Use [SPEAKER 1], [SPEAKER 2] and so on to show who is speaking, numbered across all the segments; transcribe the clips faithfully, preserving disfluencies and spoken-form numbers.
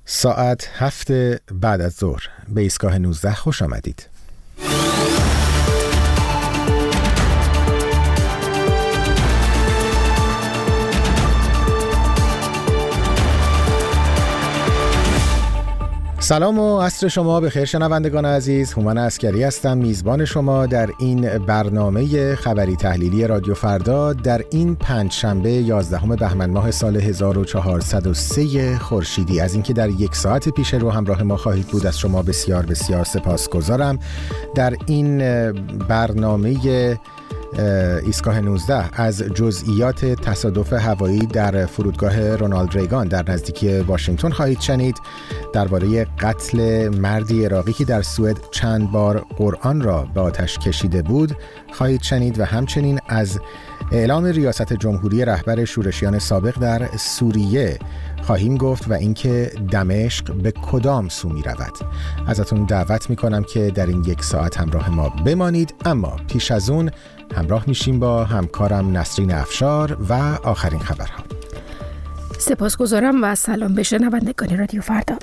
[SPEAKER 1] ساعت هفت بعد از ظهر به ایستگاه نوزده خوش آمدید. سلام و عصر شما بخیر شنوندگان عزیز. هومن عسکری هستم، میزبان شما در این برنامه خبری تحلیلی رادیو فردا در این پنج شنبه یازدهم بهمن ماه سال هزار و چهارصد و سه خورشیدی. از اینکه در یک ساعت پیش رو همراه ما خواهید بود از شما بسیار بسیار سپاسگزارم. در این برنامه ایستگاه نوزده از جزئیات تصادف هوایی در فرودگاه رونالد ریگان در نزدیکی واشنگتن خواهید شنید. درباره قتل مردی عراقی که در سوئد چند بار قرآن را به آتش کشیده بود خواهید شنید و همچنین از اعلام ریاست جمهوری رهبر شورشیان سابق در سوریه خواهیم گفت و اینکه دمشق به کدام سو می رود. ازتون دعوت می کنم که در این یک ساعت همراه ما بمانید، اما پیش از اون همراه میشیم با همکارم نسرین افشار و آخرین خبرها.
[SPEAKER 2] سپاسگزارم و سلام به شنوندگان رادیو فردا.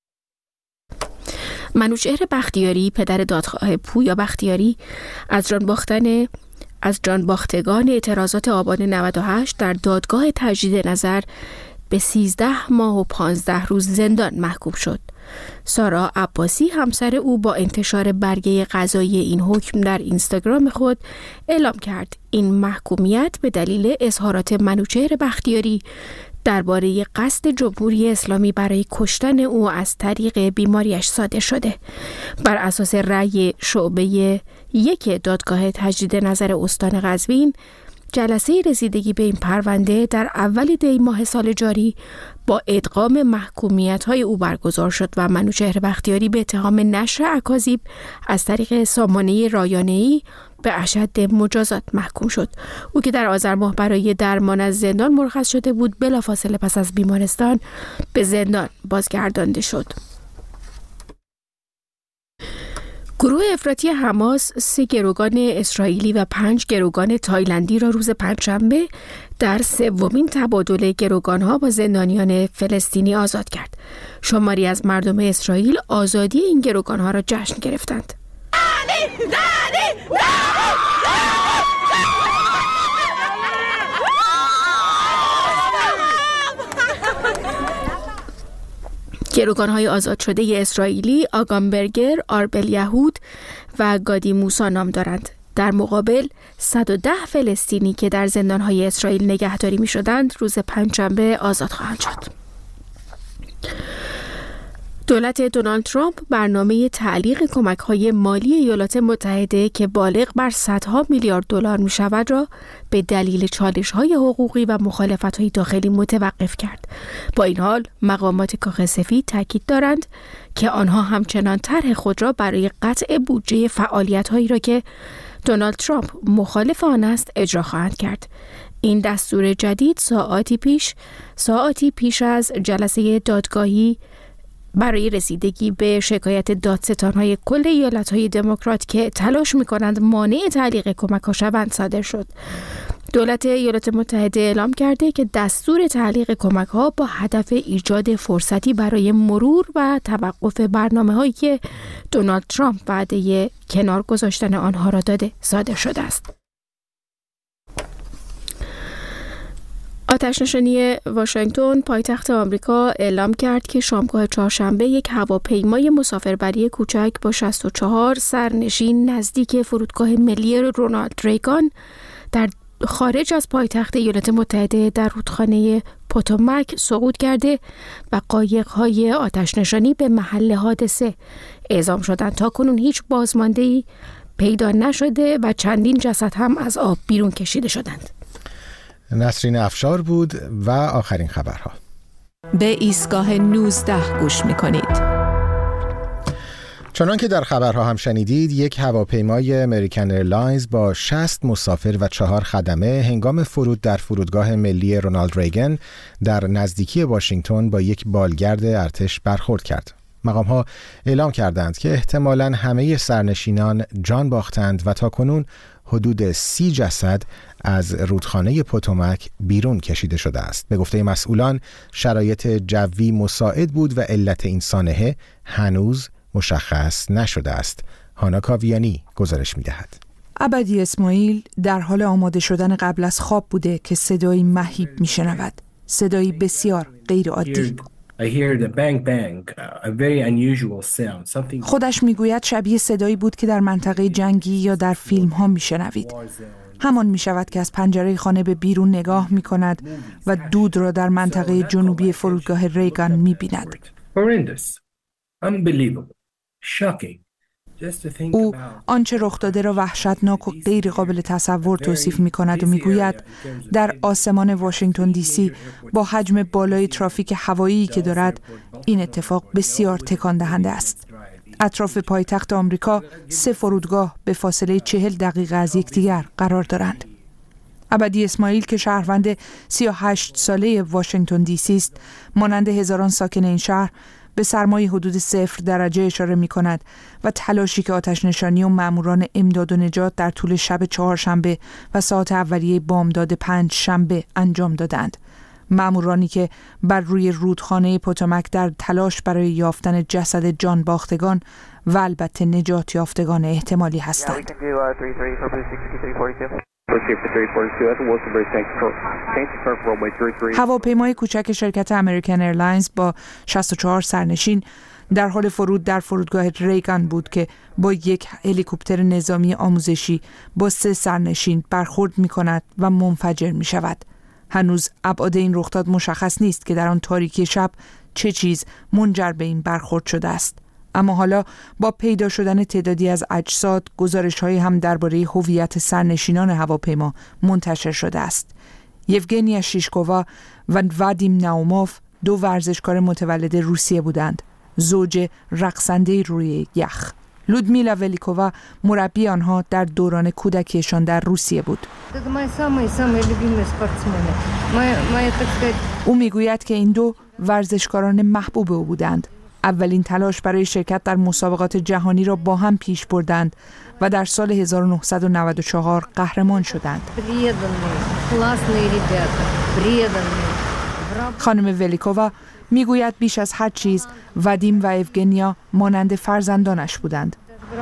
[SPEAKER 2] منوچهر بختیاری، پدر دادخواه پویا بختیاری، از جان باختن از جان باختگان اعتراضات آبان نود و هشت در دادگاه تجدید نظر به سیزده ماه و پانزده روز زندان محکوم شد. سارا عباسی همسر او با انتشار برگه قضایی این حکم در اینستاگرام خود اعلام کرد این محکومیت به دلیل اظهارات منوچهر بختیاری درباره قصد جمهوری اسلامی برای کشتن او از طریق بیماریش صادر شده. بر اساس رأی شعبه یک دادگاه تجدید نظر استان قزوین، جلسه رسیدگی به این پرونده در اول دی ماه سال جاری با ادغام محکومیت‌های او برگزار شد و منوچهر بختیاری به اتهام نشر اکاذیب از طریق سامانه رایانه‌ای به اشد مجازات محکوم شد. او که در آذر ماه برای درمان از زندان مرخص شده بود، بلافاصله پس از بیمارستان به زندان بازگردانده شد. گروه افراطی حماس سه گروگان اسرائیلی و پنج گروگان تایلندی را روز پنجشنبه در سومین تبادل گروگانها با زندانیان فلسطینی آزاد کرد. شماری از مردم اسرائیل آزادی این گروگانها را جشن گرفتند. گروگان‌های آزاد شده اسرائیلی آگامبرگر، آربل یهود و گادی موسا نام دارند. در مقابل صد و ده فلسطینی که در زندان‌های اسرائیل نگهداری می‌شدند روز پنجشنبه آزاد خواهند شد. دولت دونالد ترامپ برنامه تعلیق کمک‌های مالی ایالات متحده که بالغ بر صدها میلیارد دلار می‌شود را به دلیل چالش‌های حقوقی و مخالفت‌های داخلی متوقف کرد. با این حال مقامات کاخ سفید تاکید دارند که آنها همچنان طرح خود را برای قطع بودجه فعالیت‌هایی را که دونالد ترامپ مخالف آن است اجرا خواهند کرد. این دستور جدید ساعاتی پیش ساعاتی پیش از جلسه دادگاهی برای رسیدگی به شکایت دادستان‌های کل ایالت‌های دموکرات که تلاش می‌کنند مانع تعلیق کمک‌ها شوند صادر شد. دولت ایالات متحده اعلام کرده که دستور تعلیق کمک‌ها با هدف ایجاد فرصتی برای مرور و توقف برنامه‌هایی که دونالد ترامپ وعده کنار گذاشتن آنها را داده صادر شده است. آتش‌نشانی واشنگتن پایتخت آمریکا اعلام کرد که شامگاه چهارشنبه یک هواپیمای مسافربری کوچک با شصت و چهار سرنشین نزدیک فرودگاه ملی رونالد ریگان در خارج از پایتخت ایالات متحده در رودخانه پوتومک سقوط کرده و قایق‌های آتش‌نشانی به محل حادثه اعزام شدند. تا کنون هیچ بازمانده‌ای پیدا نشده و چندین جسد هم از آب بیرون کشیده شدند.
[SPEAKER 1] نسرین افشار بود و آخرین خبرها.
[SPEAKER 3] به ایستگاه نوزده گوش می‌کنید.
[SPEAKER 1] چنان که در خبرها هم شنیدید، یک هواپیمای امریکن ایرلاینز با شصت مسافر و چهار خدمه هنگام فرود در فرودگاه ملی رونالد ریگان در نزدیکی واشنگتن با یک بالگرد ارتش برخورد کرد. مقام‌ها اعلام کردند که احتمالاً همه سرنشینان جان باختند و تاکنون حدود سی جسد از رودخانه پوتومک بیرون کشیده شده است. به گفته مسئولان شرایط جوی مساعد بود و علت این سانحه هنوز مشخص نشده است. هانا کاویانی گزارش می‌دهد.
[SPEAKER 4] عبدی اسماعیل در حال آماده شدن قبل از خواب بوده که صدایی مهیب میشنود. صدایی بسیار غیر عادی. خودش میگوید شبیه صدایی بود که در منطقه جنگی یا در فیلم ها میشنوید. همان میشود که از پنجره خانه به بیرون نگاه میکند و دود را در منطقه جنوبی فرودگاه ریگان میبیند. او آنچه رخ داده را وحشتناک و غیر قابل تصور توصیف می کند و می گوید در آسمان واشنگتن دی سی با حجم بالای ترافیک هوایی که دارد این اتفاق بسیار تکان دهنده است. اطراف پایتخت آمریکا سه فرودگاه به فاصله چهل دقیقه از یکدیگر قرار دارند. عبدی اسماعیل که شهروند سی و هشت ساله واشنگتن دی سی است، مانند هزاران ساکن این شهر به سرمای حدود صفر درجه اشاره می کند و تلاشی که آتش نشانی و ماموران امداد و نجات در طول شب چهارشنبه و ساعت اولیه بامداد پنج شنبه انجام دادند. مامورانی که بر روی رودخانه پوتومک در تلاش برای یافتن جسد جان باختگان و البته نجات یافتگان احتمالی هستند. هواپیمای کوچک شرکت امریکن ایرلاینز با شصت و چهار سرنشین در حال فرود در فرودگاه ریگان بود که با یک هلیکوپتر نظامی آموزشی با سه سرنشین برخورد می کند و منفجر می شود. هنوز ابعاد این رخداد مشخص نیست که در آن تاریکی شب چه چیز منجر به این برخورد شده است. اما حالا با پیدا شدن تعدادی از اجساد، گزارش‌هایی هم درباره هویت سرنشینان هواپیما منتشر شده است. یوگنیا شیشکووا و وادیم ناوموف دو ورزشکار متولد روسیه بودند، زوج رقصنده روی یخ. لودمیلا ولیکووا مربی آنها در دوران کودکیشان در روسیه بود. او میگوید که این دو ورزشکاران محبوب او بودند. اولین تلاش برای شرکت در مسابقات جهانی را با هم پیش بردند و در سال هزار و نهصد و نود و چهار قهرمان شدند. خانم ولیکووا میگوید بیش از هر چیز وادیم و ایوگنیا مانند فرزندانش بودند.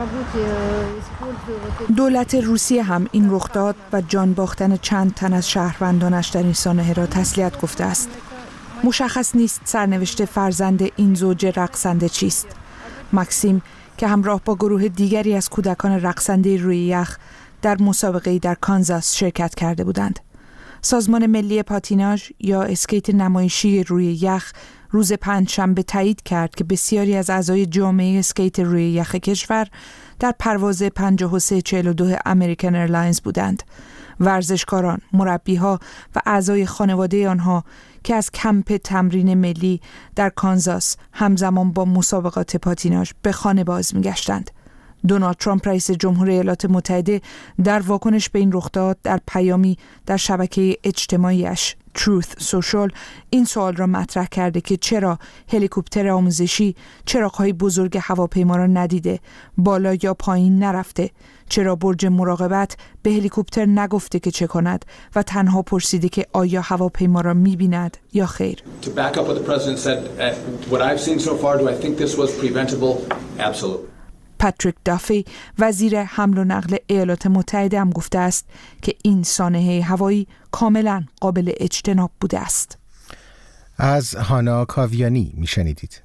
[SPEAKER 4] دولت روسیه هم این رخداد و جان باختن چند تن از شهروندانش در این سانحه را تسلیت گفته است. مشخص نیست سرنوشت فرزند این زوج رقصنده چیست. مکسیم که همراه با گروه دیگری از کودکان رقصنده روی یخ در مسابقه‌ای در کانزاس شرکت کرده بودند. سازمان ملی پاتیناژ یا اسکیت نمایشی روی یخ روز پنجشنبه تایید کرد که بسیاری از اعضای جامعه اسکیت روی یخ کشور در پرواز پنجاه و سه چهل و دو امریکن ایرلاینز بودند. ورزشکاران، مربی‌ها و اعضای خانواده آنها که از کمپ تمرین ملی در کانزاس همزمان با مسابقات پاتیناژ به خانه باز می‌گشتند. دونالد ترامپ رئیس جمهور ایالات متحده در واکنش به این رخداد در پیامی در شبکه اجتماعیش Truth Social این سوال را مطرح کرده که چرا هلیکوپتر آموزشی چراغ‌های بزرگ هواپیما را ندیده، بالا یا پایین نرفته، چرا برج مراقبت به هلیکوپتر نگفته که چه کند و تنها پرسیده که آیا هواپیما را می‌بیند یا خیر. To back up what the president said, what I've seen so far, do I think this was preventable? Absolutely. پاتریک دافی وزیر حمل و نقل ایالات متحده هم گفته است که این سانحه هوایی کاملا قابل اجتناب بوده است.
[SPEAKER 1] از هانا کاویانی میشنیدید.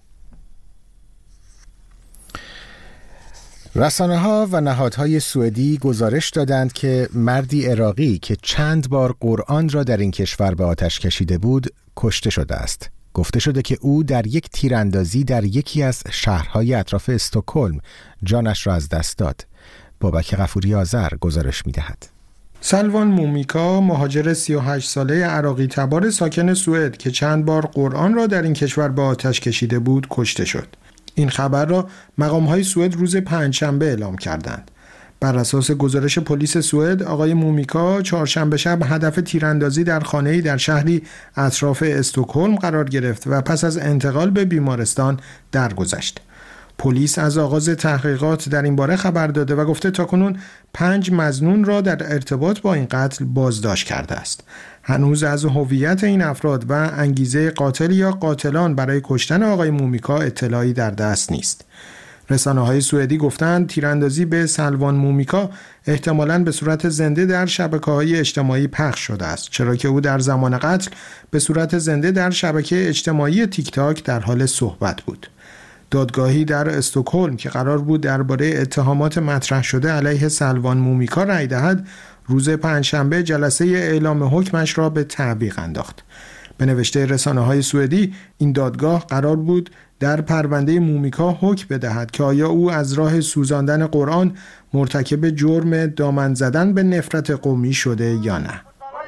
[SPEAKER 1] رسانه‌ها و نهادهای سوئدی گزارش دادند که مردی عراقی که چند بار قرآن را در این کشور به آتش کشیده بود کشته شده است. گفته شده که او در یک تیراندازی در یکی از شهرهای اطراف استکهلم جانش را از دست داد. بابک غفوری آذر گزارش می‌دهد.
[SPEAKER 5] سلوان مومیکا، مهاجر سی و هشت ساله عراقی تبار ساکن سوئد که چند بار قرآن را در این کشور به آتش کشیده بود، کشته شد. این خبر را مقام‌های سوئد روز پنجشنبه اعلام کردند. بر اساس گزارش پلیس سوئد، آقای مومیکا چهارشنبه شب هدف تیراندازی در خانه‌ای در شهری اطراف استکهلم قرار گرفت و پس از انتقال به بیمارستان درگذشت. پلیس از آغاز تحقیقات در این باره خبر داده و گفته تاکنون پنج مظنون را در ارتباط با این قتل بازداشت کرده است. هنوز از هویت این افراد و انگیزه قاتل یا قاتلان برای کشتن آقای مومیکا اطلاعی در دست نیست. رسانه‌های سوئدی گفتند تیراندازی به سلوان مومیکا احتمالاً به صورت زنده در شبکه‌های اجتماعی پخش شده است، چرا که او در زمان قتل به صورت زنده در شبکه اجتماعی تیک تاک در حال صحبت بود. دادگاهی در استکهلم که قرار بود درباره اتهامات مطرح شده علیه سلوان مومیکا رأی دهد، روز پنجشنبه جلسه اعلام حکمش را به تعویق انداخت. به نوشته رسانه‌های سوئدی، این دادگاه قرار بود در پرونده مومیکا حکم بدهد که آیا او از راه سوزاندن قرآن مرتکب جرم دامن زدن به نفرت قومی شده یا نه.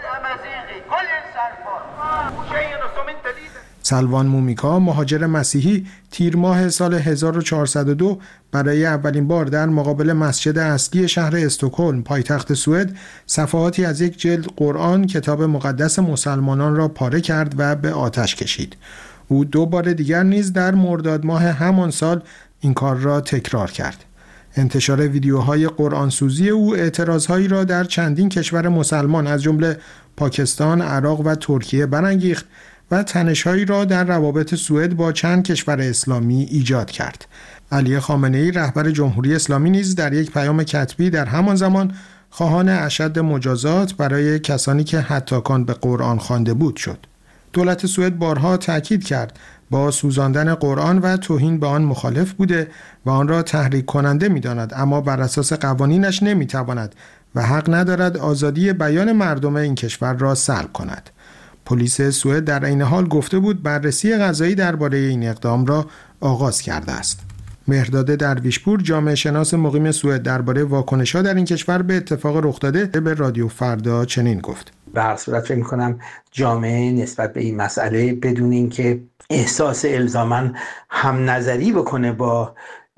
[SPEAKER 5] سلوان مومیکا، مهاجر مسیحی، تیر ماه سال هزار و چهارصد و دو برای اولین بار در مقابل مسجد اصلی شهر استکهلم پایتخت سوئد صفحاتی از یک جلد قرآن، کتاب مقدس مسلمانان، را پاره کرد و به آتش کشید. او دو بار دیگر نیز در مرداد ماه همان سال این کار را تکرار کرد. انتشار ویدیوهای قرآن سوزی او اعتراضهایی را در چندین کشور مسلمان از جمله پاکستان، عراق و ترکیه برانگیخت و تنش‌هایی را در روابط سوئد با چند کشور اسلامی ایجاد کرد. علی خامنه‌ای، رهبر جمهوری اسلامی، نیز در یک پیام کتبی در همان زمان خواهان اشد مجازات برای کسانی که حتاکان به قرآن خوانده بود شد. دولت سوئد بارها تاکید کرد با سوزاندن قرآن و توهین به آن مخالف بوده و آن را تحریک کننده می‌داند، اما بر اساس قوانینش نمی‌تواند و حق ندارد آزادی بیان مردم این کشور را سلب کند. پلیس سوئد در این حال گفته بود بررسی قضایی درباره این اقدام را آغاز کرده است. مهرداد درویشپور، جامعه شناس مقیم سوئد، درباره واکنش‌ها در این کشور به اتفاق رخ داده به رادیو فردا چنین گفت:
[SPEAKER 6] به هر صورت فکر می‌کنم جامعه نسبت به این مسئله بدون اینکه احساس الزاماً هم نظری بکنه با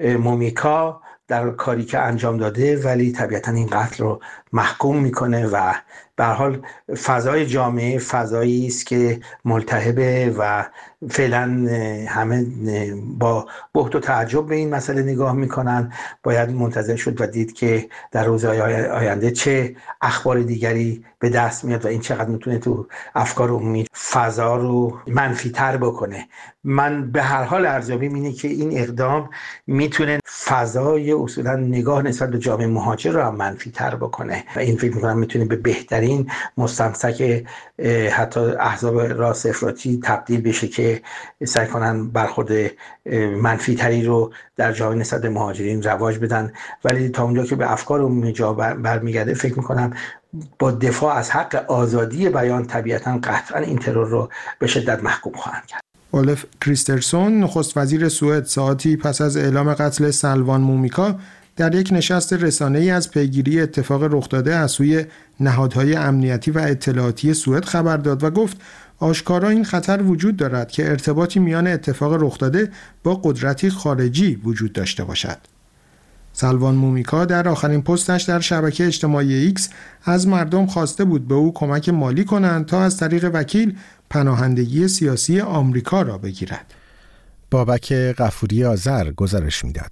[SPEAKER 6] مومیکا در کاری که انجام داده، ولی طبیعتاً این قتل رو محکوم میکنه و به هر حال فضای جامعه فضایی است که ملتهبه و فعلا همه با بهت و تعجب به این مسئله نگاه میکنن. باید منتظر شد و دید که در روزهای آینده چه اخبار دیگری به دست میاد و این چقدر میتونه تو افکار عمومی فضا رو منفی تر بکنه. من به هر حال ارزیابیم اینه که این اقدام میتونه فضای اصولا نگاه نسبت به جامعه مهاجر رو هم منفی تر بکنه و این فکر میکنم میتونه به بهترین مستمسک حتی احزاب راست افراطی تبدیل بشه که سعی کنن برخورد منفی تری رو در جامعه نسبت به مهاجرین رواج بدن. ولی تا اونجا که به افکار عمومی جا برمیگرده، فکر میکنم با دفاع از حق آزادی بیان طبیعتاً قطعاً این ترور رو به شدت محکوم خواهند کرد.
[SPEAKER 5] اولف کریسترسون، نخست وزیر سوئد، ساعتی پس از اعلام قتل سلوان مومیکا در یک نشست رسانه‌ای از پیگیری اتفاق رخ داده از سوی نهادهای امنیتی و اطلاعاتی سوئد خبر داد و گفت آشکارا این خطر وجود دارد که ارتباطی میان اتفاق رخ داده با قدرتی خارجی وجود داشته باشد. سلوان مومیکا در آخرین پستش در شبکه اجتماعی ایکس از مردم خواسته بود به او کمک مالی کنند تا از طریق وکیل پناهندگی سیاسی آمریکا را بگیرد.
[SPEAKER 1] بابک غفوری آذر گزارش میداد.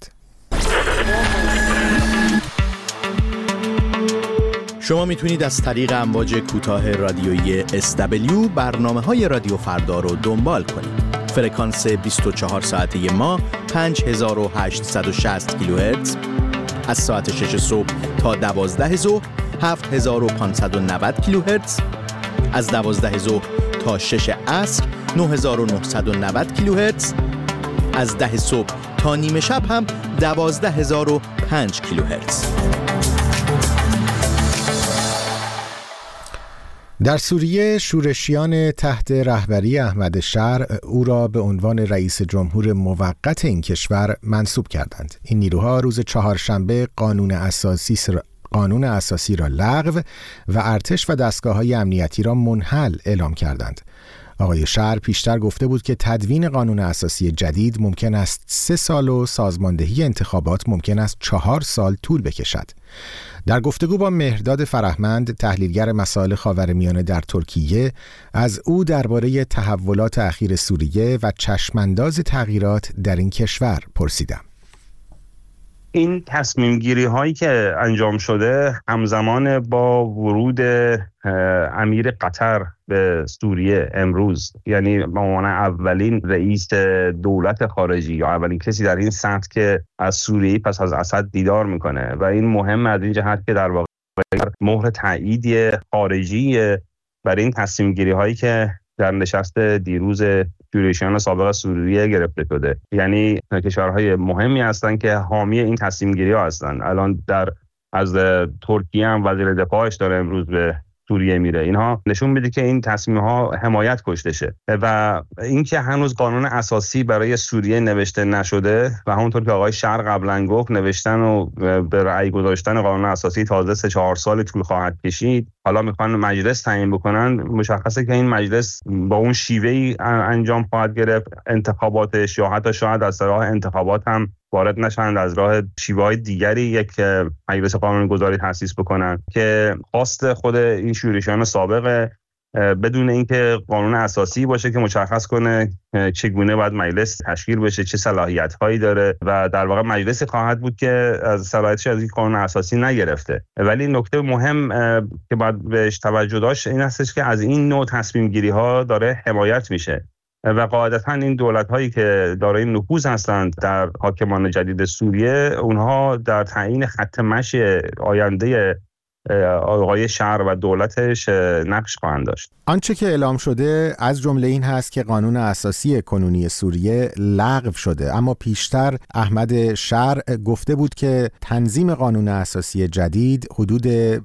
[SPEAKER 7] شما میتونید از طریق امواج کوتاه رادیویی اس دبلیو برنامه‌های رادیو فردا رو دنبال کنید. فرکانس بیست و چهار ساعته ما پنج هزار و هشتصد و شصت کیلوهرتز، از ساعت شش صبح تا دوازده ظهر هفت هزار و پانصد و نود کیلوهرتز، از دوازده ظهر تا شش عصر نه هزار و نهصد و نود کیلوهرتز، از ده صبح تا نیمه شب هم دوازده هزار و پنج کیلوهرتز.
[SPEAKER 1] در سوریه شورشیان تحت رهبری احمد شرع او را به عنوان رئیس جمهور موقت این کشور منصوب کردند. این نیروها روز چهارشنبه قانون اساسی قانون اساسی را لغو و ارتش و دستگاه‌های امنیتی را منحل اعلام کردند. آقای شعر پیشتر گفته بود که تدوین قانون اساسی جدید ممکن است سه سال و سازماندهی انتخابات ممکن است چهار سال طول بکشد. در گفتگو با مهرداد فرهمند، تحلیلگر مسائل خاورمیانه در ترکیه، از او درباره تحولات اخیر سوریه و چشمانداز تغییرات در این کشور پرسیدم.
[SPEAKER 8] این تصمیم گیری هایی که انجام شده همزمان با ورود امیر قطر به سوریه امروز، یعنی به عنوان اولین رئیس دولت خارجی یا اولین کسی در این سطح که از سوریه پس از اسد دیدار میکنه و این مهم از این جهت که در واقع مهر تایید خارجی برای این تصمیم گیری هایی که در نشست دیروز جوریشیان سابق سوریه گرفته شده. یعنی کشورهای مهمی هستند که حامی این تصمیم گیری ها هستند. الان در از ترکیه هم وزیر دفاعش داره امروز به سوریه میره. اینها نشون میده که این تصمیم ها حمایت کشته شه و اینکه هنوز قانون اساسی برای سوریه نوشته نشده و همونطور که آقای شعر قبلا گفت نوشتن و به رأی گذاشتن قانون اساسی تازه سه چهار سال طول خواهد کشید. حالا میخوان مجلس تعیین بکنن. مشخصه که این مجلس با اون شیوهی انجام خواهد گرفت انتخاباتش، یا حتی شاید از راه انتخابات هم وارد نشند، از راه شیوه‌های دیگری یک مجلس قانون‌گذاری تأسیس بکنن که خواست خود این شورشیان سابق بدون اینکه قانون اساسی باشه که مشخص کنه چگونه باید مجلس تشکیل بشه، چه صلاحیت‌هایی داره و در واقع مجلسی خواهد بود که از صلاحیتش از این قانون اساسی نگرفته. ولی نکته مهم که باید بهش توجه داشت این هستش که از این نوع تصمیم گیری ها داره حمایت میشه و قاعدتاً این دولت‌هایی که دارای نفوذ هستند در حاکمان جدید سوریه، اونها در تعیین خط مشی آینده آقای شهر و دولتش نقش خواهند داشت.
[SPEAKER 1] آنچه که اعلام شده از جمله این هست که قانون اساسی کنونی سوریه لغو شده، اما پیشتر احمد شعر گفته بود که تنظیم قانون اساسی جدید حدود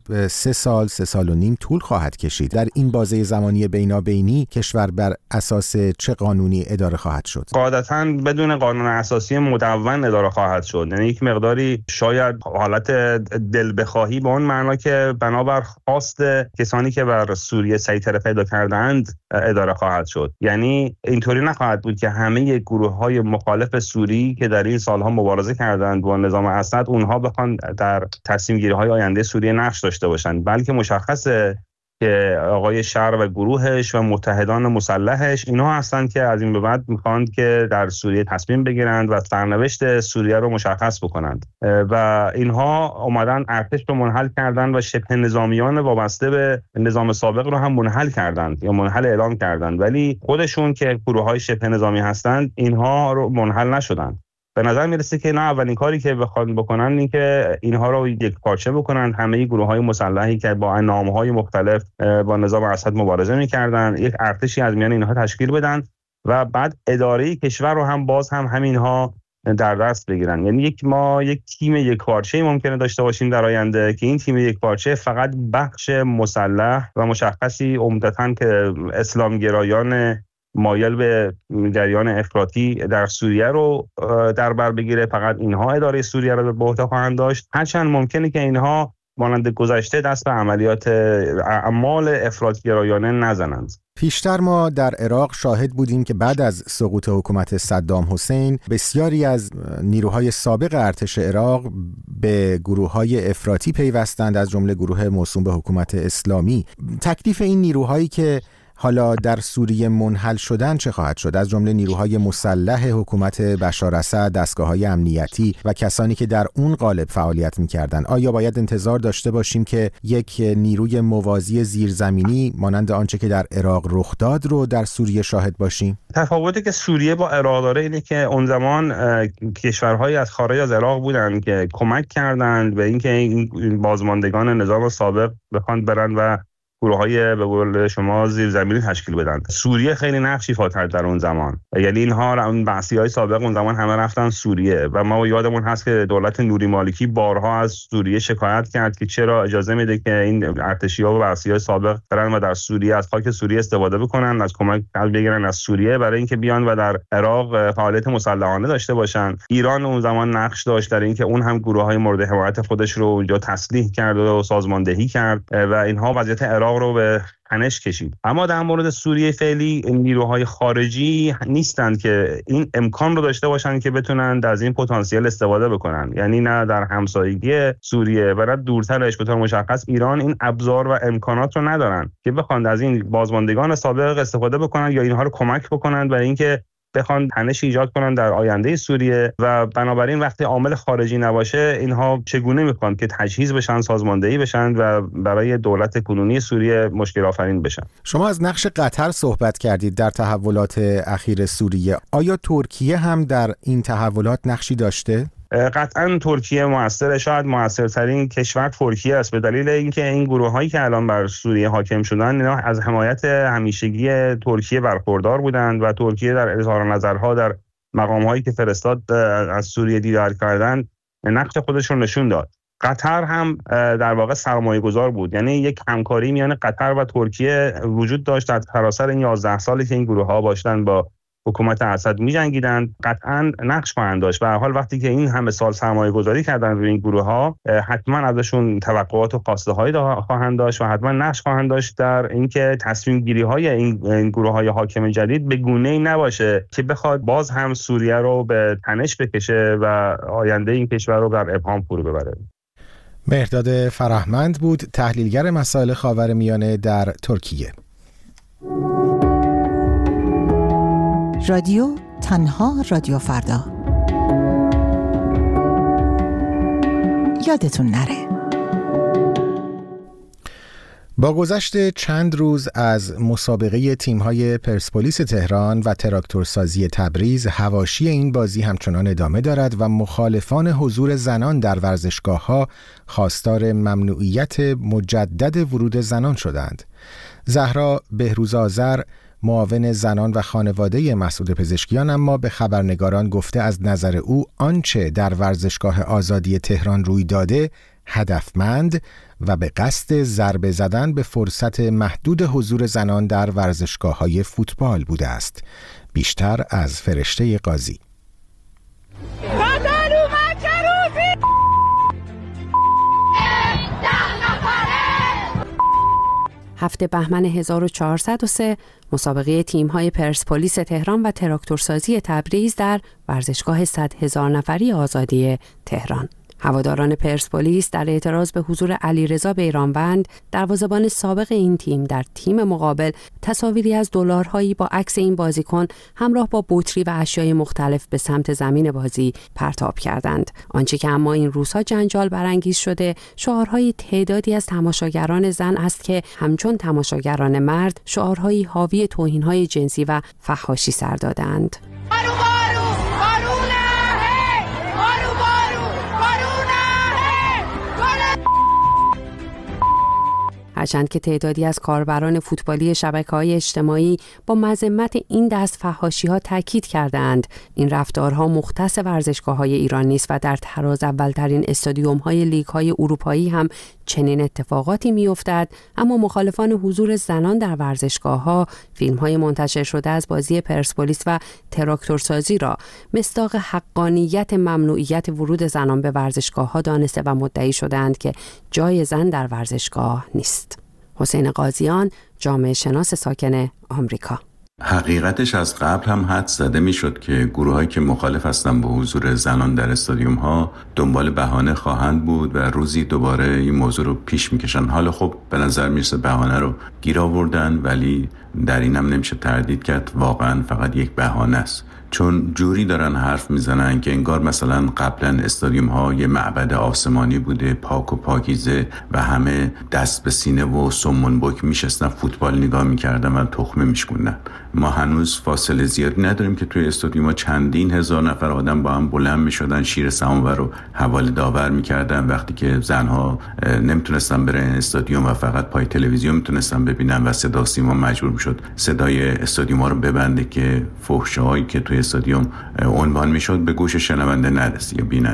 [SPEAKER 1] سه سال سه سال و نیم طول خواهد کشید. در این بازه زمانی بینابینی کشور بر اساس چه قانونی اداره خواهد شد؟
[SPEAKER 8] قاعدتاً بدون قانون اساسی مدون اداره خواهد شد. یعنی یک مقداری شاید حالت دل بخواهی به اون معنا که بنابر خواست کسانی که بر سوریه سیطره پیدا کردند اداره خواهد شد. یعنی اینطوری نخواهد بود که همه گروه‌های مخالف سوری که در این سالها مبارزه کردند با نظام اسد اونها بخوان در تصمیم گیری‌های آینده سوریه نقش داشته باشند، بلکه مشخصه که آقای شعر و گروهش و متحدان مسلحش اینها هستند که از این به بعد میخواند که در سوریه تصمیم بگیرند و سرنوشت سوریه رو مشخص بکنند و اینها اومدن ارتش رو منحل کردند و شبه نظامیان وابسته به نظام سابق رو هم منحل کردند یا منحل اعلام کردند، ولی خودشون که گروه‌های شبه نظامی هستند اینها رو منحل نشدند. به نظر میرسه که نه اولین کاری که بخوان بکنن این که اینها رو یک پارچه بکنن، همه گروه‌های مسلحی که با نام‌های مختلف با نظام اسد مبارزه می‌کردن یک ارتشی از میان اینها تشکیل بدن و بعد اداره کشور رو هم باز هم همینها در دست بگیرن. یعنی یک ما یک تیم یک پارچه‌ای ممکنه داشته باشیم در آینده که این تیم یک پارچه فقط بخش مسلح و مشخصی عمدتاً که اسلامگرایان مایل به جریان افراطی در سوریه رو در بر بگیره، فقط اینها اداره سوریه رو به عهده خواهند داشت، هرچند ممکنه که اینها مانند گذشته دست به عملیات اعمال افراطگرایانه نزنند.
[SPEAKER 1] پیشتر ما در عراق شاهد بودیم که بعد از سقوط حکومت صدام حسین بسیاری از نیروهای سابق ارتش عراق به گروه‌های افراطی پیوستند، از جمله گروه موسوم به حکومت اسلامی. تکلیف این نیروهایی که حالا در سوریه منحل شدن چه خواهد شد؟ از جمله نیروهای مسلح حکومت بشار اسد، دستگاه‌های امنیتی و کسانی که در اون قالب فعالیت می‌کردند. آیا باید انتظار داشته باشیم که یک نیروی موازی زیرزمینی مانند آنچه که در عراق رخ داد رو در سوریه شاهد باشیم؟
[SPEAKER 8] تفاوتی که سوریه با عراق داره اینه که اون زمان کشورهایی از خارج از عراق بودن که کمک کردند به اینکه این بازماندگان نظام سابق بخوان برن و گروه‌های به قول شما زیرزمینی تشکیل بدن. سوریه خیلی نقش ایفا کرد در اون زمان. یعنی اینها اون بعثی‌های سابق اون زمان همه رفتن سوریه و ما یادمون هست که دولت نوری مالکی بارها از سوریه شکایت کرد که چرا اجازه میده که این ارتشی‌ها و بعثی‌های سابق برن و در سوریه از خاک سوریه استفاده بکنن، از کمک بگیرن از سوریه برای اینکه بیان و در عراق فعالیت مسلحانه داشته باشن. ایران اون زمان نقش داشت در اینکه اون هم گروه‌های مورد حمایت خودش رو اونجا تسلیح کرد و سازماندهی کرد و اینها وضعیت عراق رو به تنش کشید. اما در مورد سوریه فعلی نیروهای خارجی نیستند که این امکان رو داشته باشند که بتونن از این پتانسیل استفاده بکنن، یعنی نه در همسایگی سوریه و نه دورترش به طور مشخص ایران این ابزار و امکانات رو ندارن که بخوان از این بازماندگان سابق استفاده بکنن یا اینها رو کمک بکنن برای اینکه بخوان تنش ایجاد کنن در آینده سوریه. و بنابراین وقتی عامل خارجی نباشه اینها چگونه میخوان که تجهیز بشن، سازماندهی بشن و برای دولت کنونی سوریه مشکل آفرین بشن.
[SPEAKER 1] شما از نقش قطر صحبت کردید در تحولات اخیر سوریه. آیا ترکیه هم در این تحولات نقشی داشته؟
[SPEAKER 8] قطعا ترکیه موثر، شاید موثرترین کشور ترکیه است، به دلیل اینکه این گروه‌هایی که الان بر سوریه حاکم شدن اینا از حمایت همیشگی ترکیه برخوردار بودند و ترکیه در اظهار نظرها در مقام‌هایی که فرستاد از سوریه دیدار کردن نقش خودش رو نشون داد. قطر هم در واقع سرمایه‌گذار بود، یعنی یک همکاری میان قطر و ترکیه وجود داشت در سراسر این یازده سالی که این گروه‌ها باشدن با حکومت اسد می‌جنگیدند. قطعاً نقش خواهند داشت. به هر حال وقتی که این همه سال سرمایه گذاری کردن روی این گروه‌ها، حتما ازشون توقعات و خواسته‌هایی خواهند داشت و حتما نقش خواهند داشت در اینکه تصمیم گیری‌های این, این گروه‌های حاکم جدید به گونه‌ای نباشه که بخواد باز هم سوریه رو به تنش بکشه و آینده این کشور رو در ابهام فرو ببره.
[SPEAKER 1] مهرداد فرهمند بود، تحلیلگر مسائل خاورمیانه در ترکیه.
[SPEAKER 9] رادیو تنها رادیو فردا. یادتون نره.
[SPEAKER 1] با گذشت چند روز از مسابقه تیم‌های پرسپولیس تهران و تراکتورسازی تبریز، حواشی این بازی همچنان ادامه دارد و مخالفان حضور زنان در ورزشگاه‌ها خواستار ممنوعیت مجدد ورود زنان شدند. زهرا بهروز آذر، معاون زنان و خانواده مسعود پزشکیان، اما به خبرنگاران گفته از نظر او آنچه در ورزشگاه آزادی تهران روی داده هدفمند و به قصد ضربه زدن به فرصت محدود حضور زنان در ورزشگاه‌های فوتبال بوده است. بیشتر از فرشته قاضی.
[SPEAKER 10] هفته بهمن هزار و چهارصد و سه مسابقه تیم‌های پرسپولیس تهران و تراکتورسازی تبریز در ورزشگاه صد هزار نفری آزادی تهران. هواداران پرسپولیس در اعتراض به حضور علیرضا بیرانوند، دروازه‌بان سابق این تیم، در تیم مقابل تصاویری از دلارهایی با عکس این بازیکن همراه با بطری و اشیای مختلف به سمت زمین بازی پرتاب کردند. آنچه که اما این روزها جنجال برانگیز شده، شعارهای تعدادی از تماشاگران زن است که همچون تماشاگران مرد شعارهایی حاوی توهین‌های جنسی و فحاشی سر دادند. هرچند که تعدادی از کاربران فوتبالی شبکه‌های اجتماعی با مذمت این دست فحاشی‌ها تاکید کردند این رفتارها مختص ورزشگاه‌های ایران نیست و در تراز اولترین استادیوم‌های لیگ‌های اروپایی هم چنین اتفاقاتی می‌افتد، اما مخالفان حضور زنان در ورزشگاه‌ها فیلم‌های منتشر شده از بازی پرسپولیس و تراکتورسازی را مصداق حقانیت ممنوعیت ورود زنان به ورزشگاه‌ها دانسته و مدعی شدند که جای زن در ورزشگاه نیست. حسین قاضیان، جامعه شناس ساکن آمریکا.
[SPEAKER 11] حقیقتش از قبل هم حدس زده میشد که گروهایی که مخالف هستن با حضور زنان در استادیوم ها دنبال بهانه خواهند بود و روزی دوباره این موضوع رو پیش میکشن. حالا خب به نظر میرسه بهانه رو گیر آوردن، ولی در این هم نمیشه تردید کرد واقعا فقط یک بهانه است، چون جوری دارن حرف میزنن که انگار مثلا قبلا استادیوم ها یه معبد آسمانی بوده، پاک و پاکیزه و همه دست به سینه و سمون بک میشستن فوتبال نگاه میکردن و تخمه میشکوندن. ما هنوز فاصله زیادی نداریم که توی استادیوم ها چندین هزار نفر آدم با هم بلند میشدن، شیر سماور رو حواله داور میکردن وقتی که زنها نمیتونستن برن استادیوم و فقط پای تلویزیون میتونستن ببینن و صدا سیما مجبور میشد صدای استادیوم ها رو ببنده که فحش‌هایی که توی استادیوم عنوان میشد به گوش شنونده نرسه یا بیننده.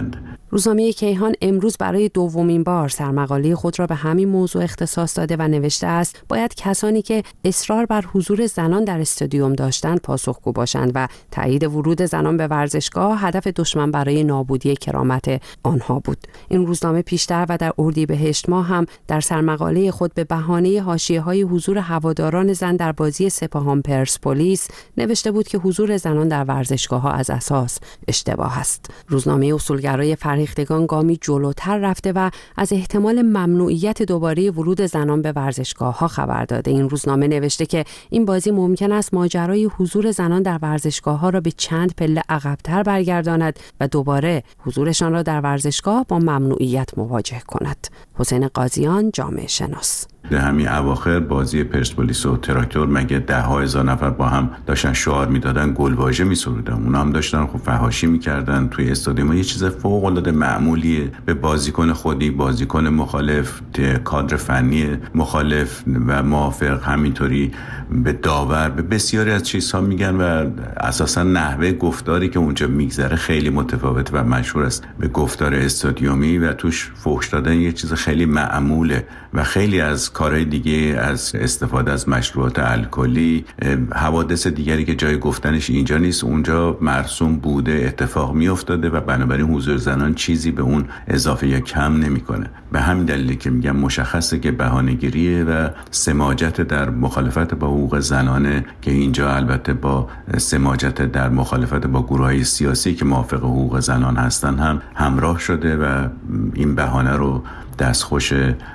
[SPEAKER 10] روزنامه کیهان امروز برای دومین بار سرمقاله خود را به همین موضوع اختصاص داده و نوشته است باید کسانی که اصرار بر حضور زنان در استادیوم داشتند پاسخگو باشند و تایید ورود زنان به ورزشگاه هدف دشمن برای نابودی کرامت آنها بود. این روزنامه پیشتر و در اردیبهشت ماه هم در سرمقاله خود به بهانه حاشیه‌های حضور هواداران زن در بازی سپاهان پرسپولیس نوشته بود که حضور زنان در ورزشگاه‌ها از اساس اشتباه است. روزنامه اصولگرای ریختگان گامی جلوتر رفته و از احتمال ممنوعیت دوباره ورود زنان به ورزشگاه‌ها خبر داده. این روزنامه نوشته که این بازی ممکن است ماجرای حضور زنان در ورزشگاه‌ها را به چند پله عقب‌تر برگرداند و دوباره حضورشان را در ورزشگاه با ممنوعیت مواجه کند. حسین قاضیان، جامعه شناس.
[SPEAKER 11] در همین اواخر بازی پرسپولیس و تراکتور مگه ده ها هزار نفر با هم داشتن شعار میدادن، گلواژه میسرودن، اونا هم داشتن خب فحاشی میکردن توی استادیوم. یه چیز فوق العاده معمولیه به بازیکن خودی، بازیکن مخالف، کادر فنی مخالف و موافق، همینطوری به داور، به بسیاری از چیزها میگن و اساسا نحوه گفتاری که اونجا میگذره خیلی متفاوت و مشهور است به گفتار استادیومی و توش فحش دادن یه چیز خیلی معموله و خیلی از کارهای دیگه، از استفاده از مشروبات الکلی، حوادث دیگری که جای گفتنش اینجا نیست اونجا مرسوم بوده، اتفاق میافتاده و بنابراین حضور زنان چیزی به اون اضافه یا کم نمیکنه. به همین دلیلی که میگم مشخصه که بهانه‌گیریه و سماجت در مخالفت با حقوق زنانه که اینجا البته با سماجت در مخالفت با گروه‌های سیاسی که موافق حقوق زنان هستن هم همراه شده و این بهانه رو دستخوش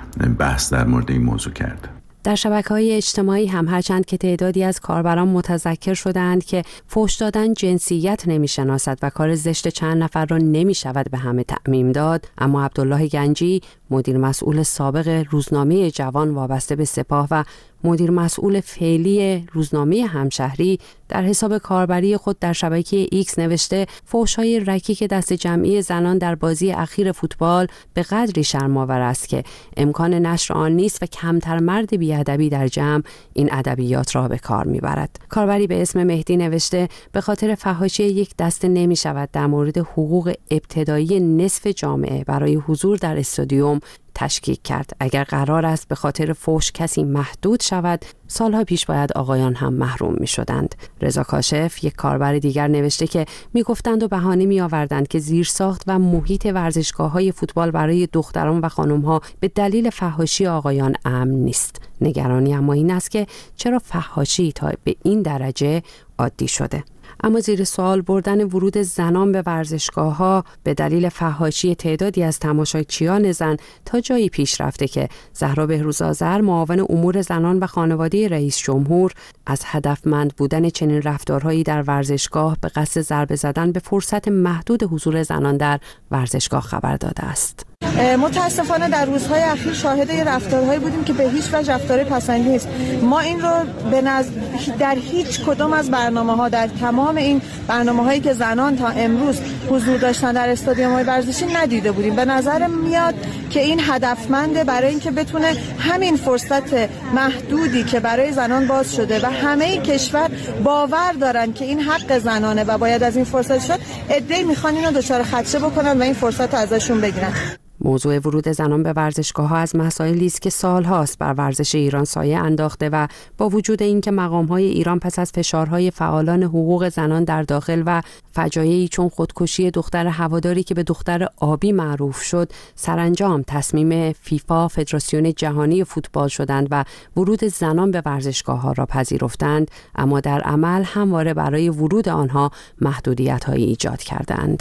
[SPEAKER 11] بحث در مورد این موضوع کرد.
[SPEAKER 10] در شبکه‌های اجتماعی هم هرچند که تعدادی از کاربران متذکر شدند که فحش دادن جنسیت نمی‌شناسد و کار زشت چند نفر را نمی‌شود به همه تعمیم داد، اما عبدالله گنجی، مدیر مسئول سابق روزنامه جوان وابسته به سپاه و مدیر مسئول فعلی روزنامه همشهری، در حساب کاربری خود در شبکه ایکس نوشته فحش‌های رکیک دست جمعی زنان در بازی اخیر فوتبال به قدری شرم‌آور است که امکان نشر آن نیست و کمتر مرد بی‌ادبی در جمع این ادبیات را به کار می‌برد. کاربری به اسم مهدی نوشته به خاطر فحاشی یک دسته نمی‌شود در مورد حقوق ابتدایی نصف جامعه برای حضور در استادیوم تشکیک کرد. اگر قرار است به خاطر فحش کسی محدود شود، سالها پیش باید آقایان هم محروم می شدند. رضا کاشف، یک کاربر دیگر، نوشته که می گفتند و بهانه می آوردند که زیرساخت و محیط ورزشگاه‌های فوتبال برای دختران و خانم‌ها به دلیل فحاشی آقایان امن نیست. نگرانی اما این است که چرا فحاشی تا به این درجه عادی شده. اما زیر سوال بردن ورود زنان به ورزشگاه‌ها به دلیل فحاشی تعدادی از تماشاچیان زن تا جایی پیش رفته که زهرا بهروزآذر، معاون امور زنان و خانواده رئیس جمهور، از هدفمند بودن چنین رفتارهایی در ورزشگاه به قصد ضربه زدن به فرصت محدود حضور زنان در ورزشگاه خبر داده است.
[SPEAKER 12] متاسفانه در روزهای اخیر شاهد رفتارهایی بودیم که به هیچ وجه رفتار پسندی نیست. ما این رو به نظر در هیچ کدام از برنامه‌ها، در تمام این برنامه‌هایی که زنان تا امروز حضور داشتن در استادیوم‌های ورزشی ندیده بودیم. به نظر میاد که این هدفمنده برای اینکه بتونه همین فرصت محدودی که برای زنان باز شده و همه کشور باور دارن که این حق زنانه و باید از این فرصت شد، عده‌ای میخوان اینو دچار خدشه بکنن و این فرصت رو ازشون بگیرن.
[SPEAKER 10] موضوع ورود زنان به ورزشگاه‌ها از مسائلی است که سال‌هاست بر ورزش ایران سایه انداخته و با وجود اینکه مقام‌های ایران پس از فشارهای فعالان حقوق زنان در داخل و فجایعی چون خودکشی دختر هواداری که به دختر آبی معروف شد، سرانجام تصمیم فیفا، فدراسیون جهانی فوتبال شدند و ورود زنان به ورزشگاه‌ها را پذیرفتند، اما در عمل همواره برای ورود آنها محدودیت‌هایی ایجاد کردند.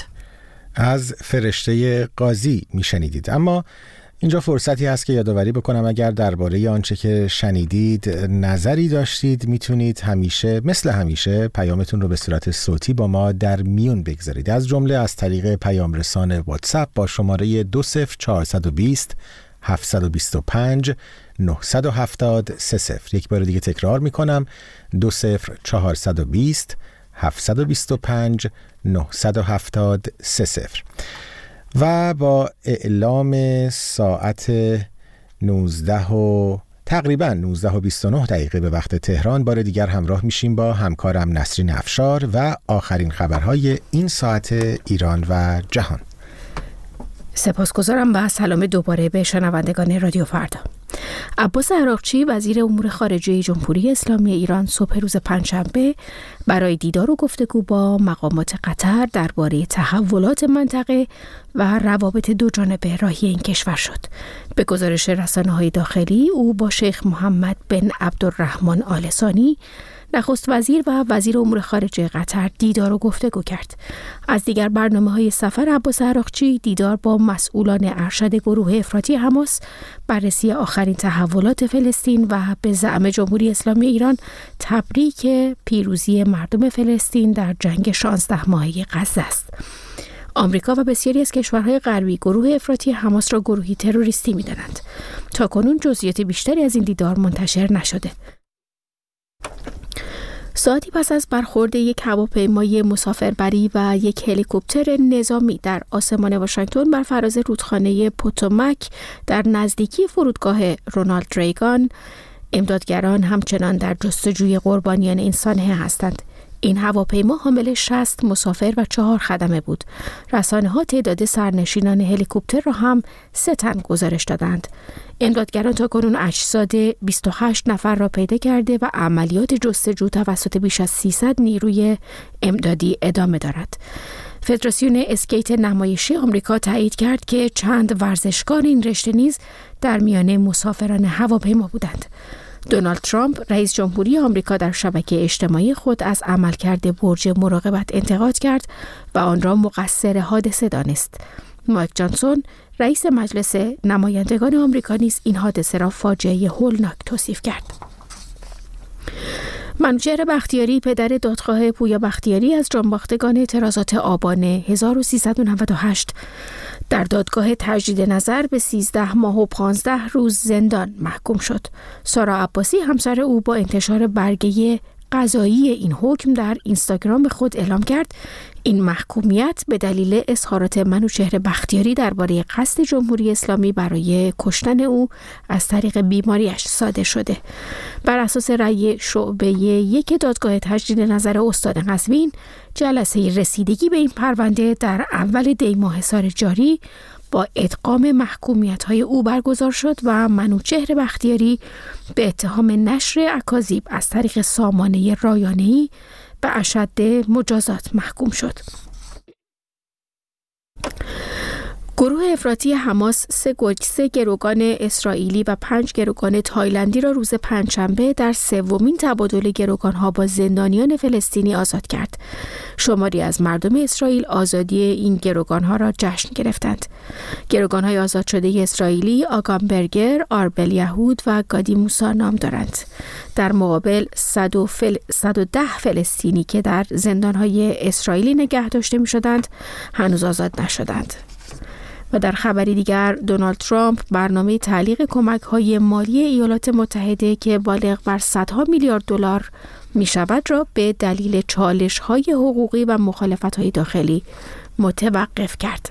[SPEAKER 1] از فرشته قاضی میشنیدید. اما اینجا فرصتی هست که یادآوری بکنم اگر درباره آنچه که شنیدید نظری داشتید میتونید همیشه مثل همیشه پیامتون رو به صورت صوتی با ما در میون بگذارید، از جمله از طریق پیام رسان واتساپ با شماره دو صفر چهار دو صفر هفت دو پنج نه هفت سه صفر. یک بار دیگه تکرار میکنم، دو صفر چهار دو صفر هفت دو پنج نه هفت سه صفر. و با اعلام ساعت نوزده و تقریبا نوزده و بیست و نه دقیقه به وقت تهران بار دیگر همراه میشیم با همکارم نسرین افشار و آخرین خبرهای این ساعت ایران و جهان.
[SPEAKER 2] سپاسگزارم و سلام دوباره به شنوندگان رادیو فردا. عباس عراقچی وزیر امور خارجه جمهوری اسلامی ایران صبح روز پنجشنبه برای دیدار و گفتگو با مقامات قطر درباره تحولات منطقه و روابط دوجانبه راهی این کشور شد. به گزارش رسانه‌های داخلی، او با شیخ محمد بن عبدالرحمن آل ثانی نخست وزیر و وزیر امور خارجه قطر دیدار و گفتگو کرد. از دیگر برنامه‌های سفر عباس عراقچی دیدار با مسئولان ارشد گروه افراطی حماس، بررسی آخرین تحولات فلسطین و به زعم جمهوری اسلامی ایران تبریک پیروزی مردم فلسطین در جنگ شانزده ماهه غزه است. آمریکا و بسیاری از کشورهای غربی گروه افراطی حماس را گروهی تروریستی می‌دانند. تاکنون جزئیات بیشتری از این دیدار منتشر نشده. ساعتی پس از برخورد یک هواپیمای مسافربری و یک هلیکوپتر نظامی در آسمان واشنگتن بر فراز رودخانه پوتومک در نزدیکی فرودگاه رونالد ریگان، امدادگران همچنان در جستجوی قربانیان این سانحه هستند. این هواپیما حامل شصت مسافر و چهار خدمه بود. رسانه‌ها تعداد سرنشینان هلیکوپتر را هم سه تن گزارش دادند. امدادگران تاکنون اجساد بیست و هشت نفر را پیدا کرده و عملیات جستجو توسط بیش از سیصد نیروی امدادی ادامه دارد. فدراسیون اسکیت نمایشی آمریکا تایید کرد که چند ورزشکار این رشته نیز در میان مسافران هواپیما بودند. دونالد ترامپ رئیس جمهوری آمریکا در شبکه اجتماعی خود از عملکرد برج مراقبت انتقاد کرد و آن را مقصر حادثه دانست. مایک جانسون رئیس مجلس نمایندگان آمریکا نیز این حادثه را فاجعه هولناک توصیف کرد. منوچهر بختیاری پدر دادخواه پویا بختیاری از جانباختگان اعتراضات آبان هزار و سیصد و نود و هشت در دادگاه تجدید نظر به سیزده ماه و پانزده روز زندان محکوم شد. سارا عباسی همسر او با انتشار برگه قضایی این حکم در اینستاگرام خود اعلام کرد این محکومیت به دلیل اظهارات منوچهر بختیاری درباره قصد جمهوری اسلامی برای کشتن او از طریق بیماریش صادر شده. بر اساس رأی شعبه یک دادگاه تجدید نظر استان قزوین، جلسه رسیدگی به این پرونده در اول دی ماه سال جاری با ادغام محکومیت‌های او برگزار شد و منوچهر بختیاری به اتهام نشر اکاذیب از طریق سامانه رایانه‌ای به اشد مجازات محکوم شد. گروه افراطی حماس سه, سه گروگان اسرائیلی و پنج گروگان تایلندی را روز پنجشنبه در سومین تبادل گروگانها با زندانیان فلسطینی آزاد کرد. شماری از مردم اسرائیل آزادی این گروگانها را جشن گرفتند. گروگانهای آزاد شده اسرائیلی آگام برگر، آربل یهود و گادی موسا نام دارند. در مقابل صد و ده فلسطینی که در زندانهای اسرائیلی نگه داشته می شدند هنوز آزاد نشدند. و در خبری دیگر، دونالد ترامپ برنامه تعلیق کمک‌های مالی ایالات متحده که بالغ بر صدها میلیارد دلار می‌شود را به دلیل چالش‌های حقوقی و مخالفت‌های داخلی متوقف کرد.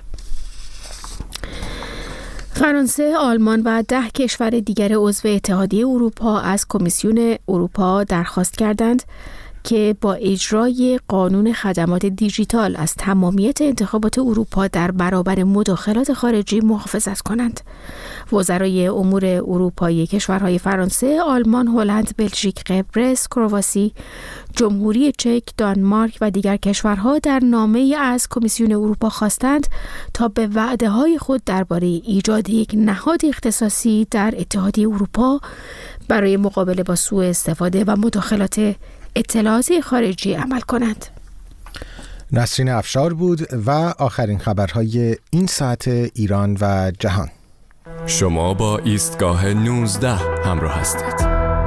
[SPEAKER 2] فرانسه، آلمان و ده کشور دیگر عضو اتحادیه اروپا از کمیسیون اروپا درخواست کردند که با اجرای قانون خدمات دیجیتال از تمامیت انتخابات اروپا در برابر مداخلات خارجی محافظت کنند. وزرای امور اروپایی کشورهای فرانسه، آلمان، هلند، بلژیک، قبرس، کرواسی، جمهوری چک، دانمارک و دیگر کشورها در نامه‌ای از کمیسیون اروپا خواستند تا به وعده‌های خود درباره ایجاد یک نهاد اختصاصی در اتحادیه اروپا برای مقابله با سوء استفاده و مداخلات اطلاعاتی خارجی عمل کنند.
[SPEAKER 1] نسرین افشار بود و آخرین خبرهای این ساعت ایران و جهان.
[SPEAKER 13] شما با ایستگاه نوزده همراه هستید.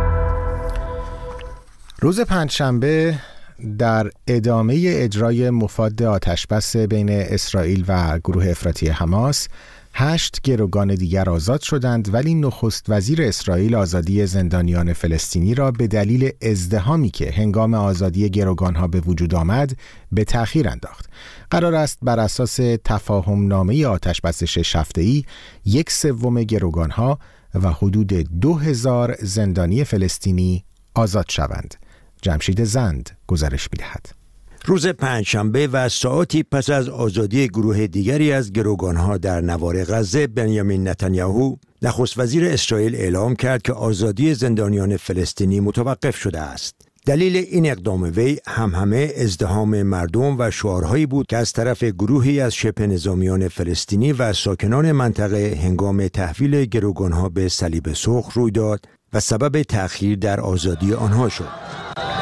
[SPEAKER 1] روز پنجشنبه در ادامه اجرای مفاد آتشبس بین اسرائیل و گروه افراطی حماس، هشت گروگان دیگر آزاد شدند، ولی نخست وزیر اسرائیل آزادی زندانیان فلسطینی را به دلیل ازدحامی که هنگام آزادی گروگانها به وجود آمد به تأخیر انداخت. قرار است بر اساس تفاهم نامه آتشبس شش هفته‌ای یک سوم گروگانها و حدود دو هزار زندانی فلسطینی آزاد شوند. جمشید زند گزارش می‌دهد.
[SPEAKER 14] روز پنجشنبه و ساعاتی پس از آزادی گروه دیگری از گروگانها در نوار غزه، بنیامین نتانیاهو نخست وزیر اسرائیل اعلام کرد که آزادی زندانیان فلسطینی متوقف شده است. دلیل این اقدام وی همهمه ازدحام مردم و شعارهایی بود که از طرف گروهی از شبه نظامیان فلسطینی و ساکنان منطقه هنگام تحویل گروگانها به صلیب سرخ روی داد و سبب تأخیر در آزادی آنها شد.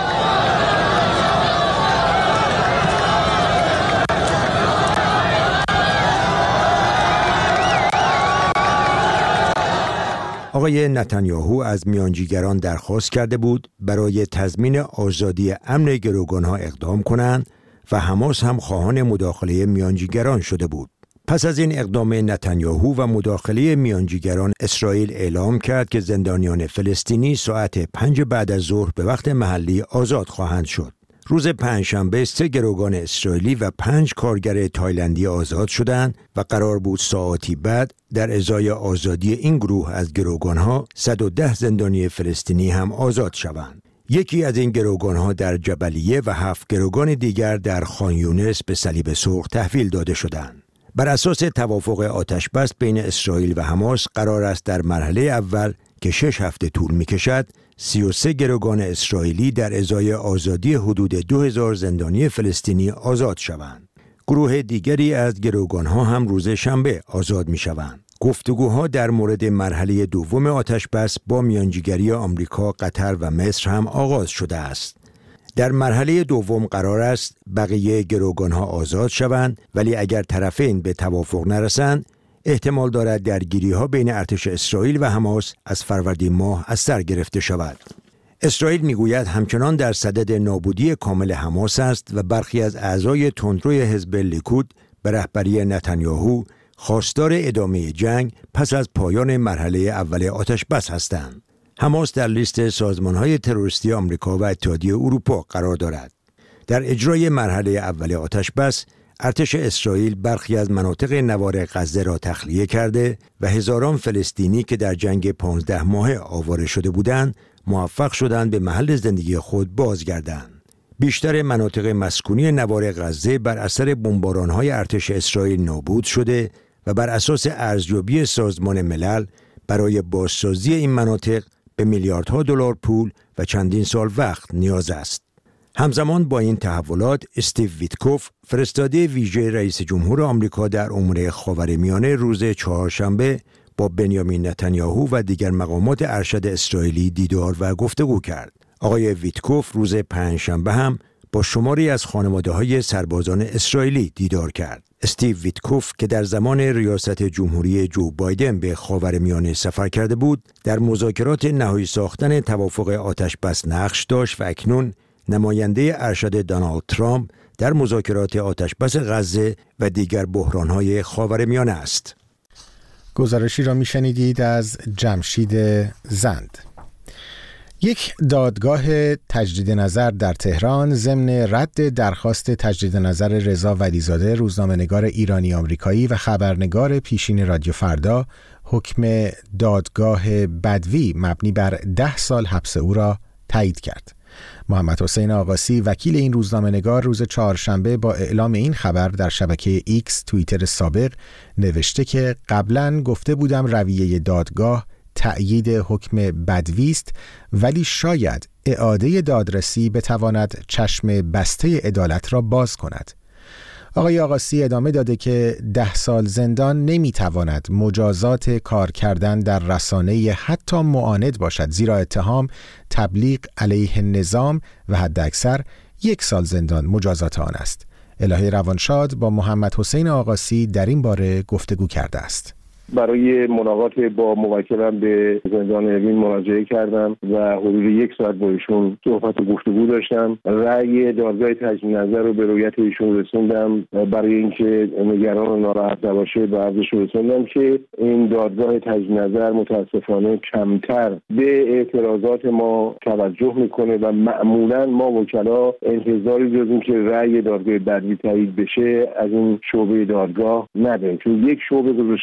[SPEAKER 14] آقای نتانیاهو از میانجیگران درخواست کرده بود برای تضمین آزادی امن گروگانها اقدام کنند و حماس هم خواهان مداخله میانجیگران شده بود. پس از این اقدام نتانیاهو و مداخله میانجیگران، اسرائیل اعلام کرد که زندانیان فلسطینی ساعت پنج بعد از ظهر به وقت محلی آزاد خواهند شد. روز پنجشنبه سه گروگان اسرائیلی و پنج کارگر تایلندی آزاد شدند و قرار بود ساعتی بعد در ازای آزادی این گروه از گروگانها صد و ده زندانی فلسطینی هم آزاد شوند. یکی از این گروگانها در جبلیه و هفت گروگان دیگر در خان یونس به صلیب سرخ تحویل داده شدند. بر اساس توافق آتشبس بین اسرائیل و حماس قرار است در مرحله اول که شش هفته طول می‌کشد، سی و سه گروگان اسرائیلی در ازای آزادی حدود دو هزار زندانی فلسطینی آزاد شوند. گروه دیگری از گروگانها هم روز شنبه آزاد می‌شوند. گفتگوها در مورد مرحله دوم آتشبس با میانجیگری آمریکا، قطر و مصر هم آغاز شده است. در مرحله دوم قرار است بقیه گروگانها آزاد شوند، ولی اگر طرفین به توافق نرسند، احتمال دارد درگیری‌ها بین ارتش اسرائیل و حماس از فروردین ماه از سر گرفته شود. اسرائیل میگوید همچنان در صدد نابودی کامل حماس است و برخی از اعضای تندروی حزب لیکود به رهبری نتانیاهو خواستار ادامه جنگ پس از پایان مرحله اول آتشبس هستند. حماس در لیست سازمان‌های تروریستی آمریکا و اتحادیه اروپا قرار دارد. در اجرای مرحله اول آتشبس، ارتش اسرائیل برخی از مناطق نوار غزه را تخلیه کرده و هزاران فلسطینی که در جنگ پانزده ماهه آواره شده بودند، موفق شدند به محل زندگی خود بازگردند. بیشتر مناطق مسکونی نوار غزه بر اثر بمباران‌های ارتش اسرائیل نابود شده و بر اساس ارزیابی سازمان ملل برای بازسازی این مناطق به میلیاردها دلار پول و چندین سال وقت نیاز است. همزمان با این تحولات، استیو ویتکوف، فرستاده ویژه رئیس جمهور آمریکا در امور خاورمیانه، روز چهارشنبه با بنیامین نتانیاهو و دیگر مقامات ارشد اسرائیلی دیدار و گفتگو کرد. آقای ویتکوف روز پنجشنبه هم با شماری از خانواده‌های سربازان اسرائیلی دیدار کرد. استیو ویتکوف که در زمان ریاست جمهوری جو بایدن به خاورمیانه سفر کرده بود، در مذاکرات نهایی ساختن توافق آتشبس نقش داشت و اکنون نماینده ارشد دونالد ترامپ در مذاکرات آتشبس غزه و دیگر بحران‌های خاورمیانه است.
[SPEAKER 1] گزارشی را می‌شنیدید از جمشید زند. یک دادگاه تجدید نظر در تهران ضمن رد درخواست تجدید نظر رضا ولیزاده، روزنامه‌نگار ایرانی آمریکایی و خبرنگار پیشین رادیو فردا، حکم دادگاه بدوی مبنی بر ده سال حبس او را تایید کرد. محمد حسین آقاسی، وکیل این روزنامه‌نگار، روز چهارشنبه با اعلام این خبر در شبکه ایکس توییتر سابق نوشته که قبلاً گفته بودم رویه دادگاه تأیید حکم بدوی است، ولی شاید اعاده دادرسی بتواند چشم بسته عدالت را باز کند. آقای آقاسی ادامه داده که ده سال زندان نمیتواند مجازات کار کردن در رسانه حتی معاند باشد، زیرا اتهام تبلیغ علیه نظام و حداکثر یک سال زندان مجازات آن است. الهه روانشاد با محمد حسین آقاسی در این باره گفتگو کرده است.
[SPEAKER 15] برای ملاقات با موکلم به زندان اوین مراجعه کردم و حدود یک ساعت با ایشون صحبت و گفتگو داشتم. رأی دادگاه تجدید نظر رو به رویت ایشون رسوندم. برای اینکه نگران و ناراحت نباشه به عرضش رسوندم که این دادگاه تجدید نظر متاسفانه کمتر به اعتراضات ما توجه میکنه و معمولا ما وکلا انتظاری داریم که رأی دادگاه بدوی تایید بشه از این شعبه دادگاه نداریم، چون یک شعبه گذاشتن برای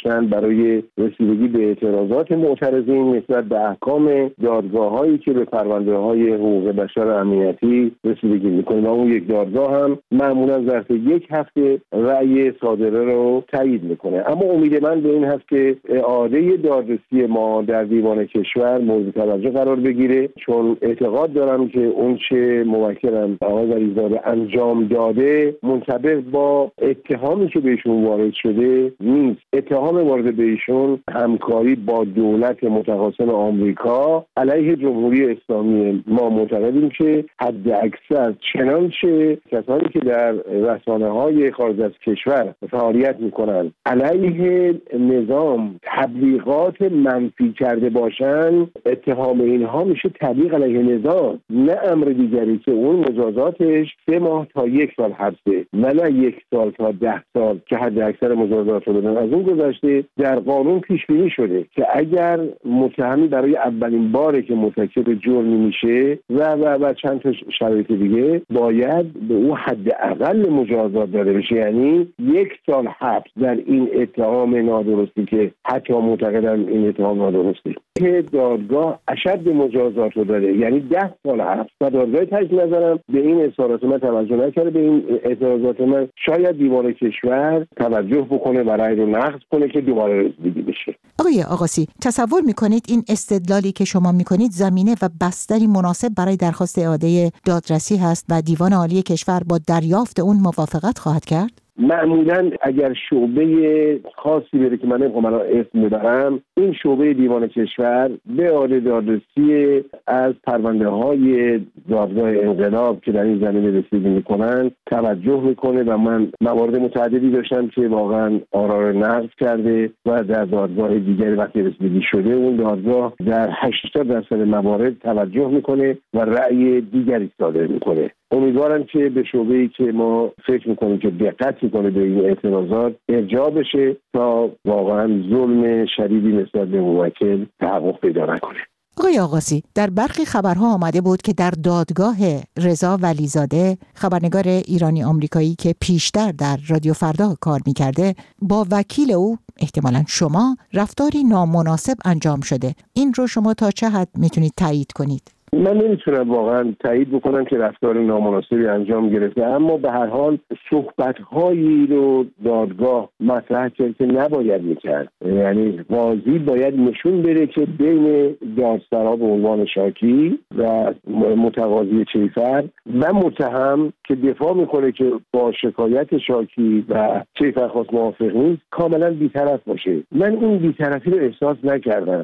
[SPEAKER 15] برای رسیدگی به اعتراضات معترضین نسبت به احکام دادگاه‌هایی که به پرونده‌های حقوق بشر امنیتی رسیدگی می‌کنه و اون یک دادگاه هم معمولا ظرف یک هفته رأی صادره رو تایید می‌کنه. اما امید من به این هست که اعاده دادرسی ما در دیوان کشور مورد توجه قرار بگیره، چون اعتقاد دارم که اون چه موکلم آقای ولیزاده انجام داده منطبق با اتهامی که بهشون وارد شده نیست. اتهام وارد بهشون همکاری با دولت متخاصم آمریکا علیه جمهوری اسلامی. ما معتقدیم که حد اکثر چنانچه کسانی که در رسانه‌های خارج از کشور فعالیت میکنن علیه نظام تبلیغات منفی کرده باشن، اتهام اینها میشه تبلیغ علیه نظام، نه امر دیگری که اون مجازاتش سه ماه تا یک سال حبسه و نه یک سال تا ده سال که حد اکثر مجازات رو بدن. از اون گذشته در قانون پیش بینی شده که اگر متهمی برای اولین باره که مرتکب جرمی میشه و و و چند تا شرایط دیگه باید به او حداقل مجازات داده بشه، یعنی یک سال حبس در این اتهام نادرستی که حتی معتقدن این اتهام نادرستی که دادگاه اشد مجازات رو داده، یعنی ده سال حبس و دادگاه تجدید نظرم به این اظهارات من توجه نکرده. به این اعتراضات من شاید دیوان کشور توجه بکنه و رأی رو نقض کنه که دوباره رسیدگی بشه.
[SPEAKER 9] آقای آقاسی، تصور میکنید این استدلالی که شما میکنید زمینه و بستری مناسب برای درخواست اعاده دادرسی هست و دیوان عالی کشور با دریافت اون موافقت خواهد کرد؟
[SPEAKER 15] معمولاً اگر شعبه خاصی بره که من نمیخوام الان اسم ببرم، این شعبه دیوان کشور به اعاده دادرسی از پرونده های دادگاه انقلاب که در این زمینه رسیدگی میکنن توجه میکنه و من موارد متعددی داشتم که واقعا آرا رو نقض کرده و در دادگاه دیگری وقتی رسیدگی شده اون دادگاه در هشتاد درصد موارد توجه میکنه و رأی دیگری صادر میکنه. امیدوارم که به شعبه‌ای که ما فکر میکنیم که دقت میکنه به این اعتراضات ارجاع بشه تا واقعا ظلم شدیدی نسبت به موکل تحقق پیدا نکنه.
[SPEAKER 9] آقای آقاسی، در برخی خبرها آمده بود که در دادگاه رضا ولیزاده، خبرنگار ایرانی آمریکایی که پیشتر در رادیو فردا کار میکرده، با وکیل او احتمالاً شما رفتاری نامناسب انجام شده. این رو شما تا چه حد میتونید تایید کنید؟
[SPEAKER 15] من نمیتونم واقعا تایید بکنم که رفتار نامناسبی انجام گرفته، اما به هر حال صحبت‌هایی رو دادگاه مطرح کرد که نباید میکرد. یعنی قاضی باید نشون بده که بین دادسرا به عنوان شاکی و متقاضی کیفر و متهم که دفاع میکنه که با شکایت شاکی و کیفرخواست موافق نیست کاملا بی‌طرف باشه. من این بی‌طرفی رو احساس نکردم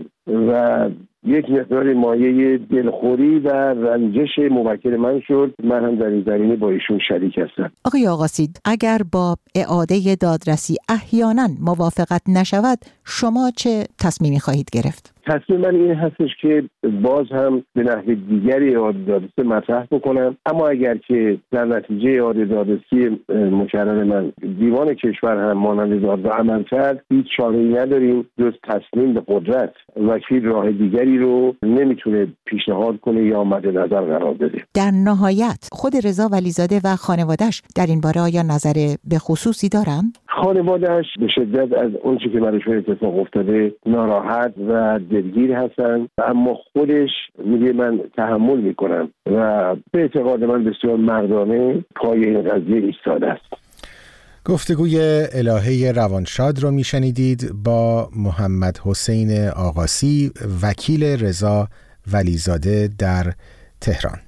[SPEAKER 15] و یک مقدار مایه دلخوری و رنجش موکل من شد. من هم در این زمینه با ایشون شریک هستم.
[SPEAKER 9] آقای آقاسی، اگر با اعاده دادرسی احیانا موافقت نشود، شما چه تصمیمی خواهید گرفت؟
[SPEAKER 15] تصمیم من این هستش که باز هم به نحو دیگری اعاده دادرسی مطرح بکنم، اما اگر که در نتیجه اعاده دادرسی مکرر من دیوان کشور هم مانند دادگاه عمل کرد، هیچ چاره‌ای نداریم جز تسلیم به قدرت. وکیل راه دیگری رو نمیتونه پیشنهاد کنه یا مد نظر قرار بده.
[SPEAKER 9] در نهایت خود رضا ولیزاده و خانواده‌اش در این باره آیا نظر به خصوصی دارن؟
[SPEAKER 15] خانواده‌اش به شدت از اون چیزی که براشون اتفاق افتاده ناراحت و دلگیر هستن، اما خودش میگه من تحمل میکنم و به اعتقاد من بسیار مردانه پای این قضیه ایستاده است.
[SPEAKER 1] گفتگوی الهه روانشاد رو میشنیدید با محمد حسین آقاسی، وکیل رضا ولیزاده در تهران.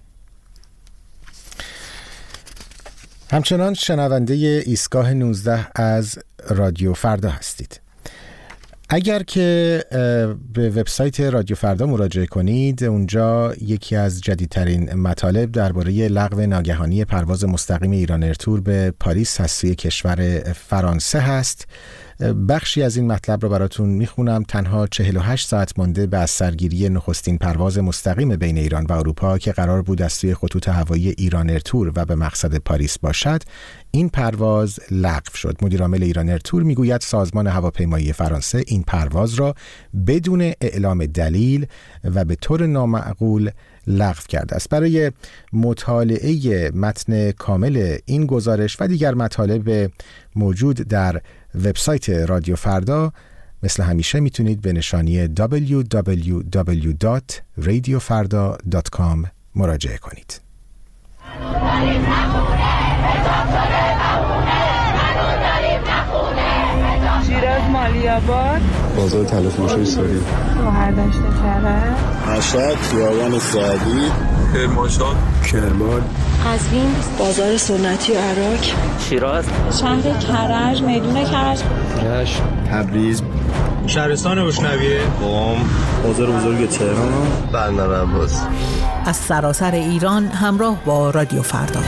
[SPEAKER 1] همچنان شنونده ایستگاه نوزده از رادیو فردا هستید. اگر که به وبسایت رادیو فردا مراجعه کنید، اونجا یکی از جدیدترین مطالب درباره لغو ناگهانی پرواز مستقیم ایران ایرتور به پاریس از سوی کشور فرانسه هست. بخشی از این مطلب رو براتون میخونم. تنها چهل و هشت ساعت مانده به از سرگیری نخستین پرواز مستقیم بین ایران و اروپا که قرار بود از سوی خطوط هوایی ایران ایرتور و به مقصد پاریس باشد، این پرواز لغو شد. مدیر عامل ایران ایرتور میگوید سازمان هواپیمایی فرانسه این پرواز را بدون اعلام دلیل و به طور نامعقول لغو کرده است. برای مطالعه متن کامل این گزارش و دیگر مطالب موجود در وبسایت رادیو فردا مثل همیشه میتونید به نشانی دبلیو دبلیو دبلیو دات رادیو فردا دات کام مراجعه کنید.
[SPEAKER 16] شیراز مالی‌آباد،
[SPEAKER 17] بازار تلفروشی سوری،
[SPEAKER 16] گوهردشت کرج،
[SPEAKER 17] مشهد، خیابان سعدی، کرمانشاه، کرمان،
[SPEAKER 18] قزوین، بازار سنتی عراق،
[SPEAKER 19] شیراز،
[SPEAKER 18] شهر کرج، میدون کرج،
[SPEAKER 17] رشت، تبریز،
[SPEAKER 20] شهرستان اشنویه،
[SPEAKER 17] قم، بازار بزرگ تهران و بندر عباس.
[SPEAKER 3] از سراسر ایران همراه با رادیو فردا.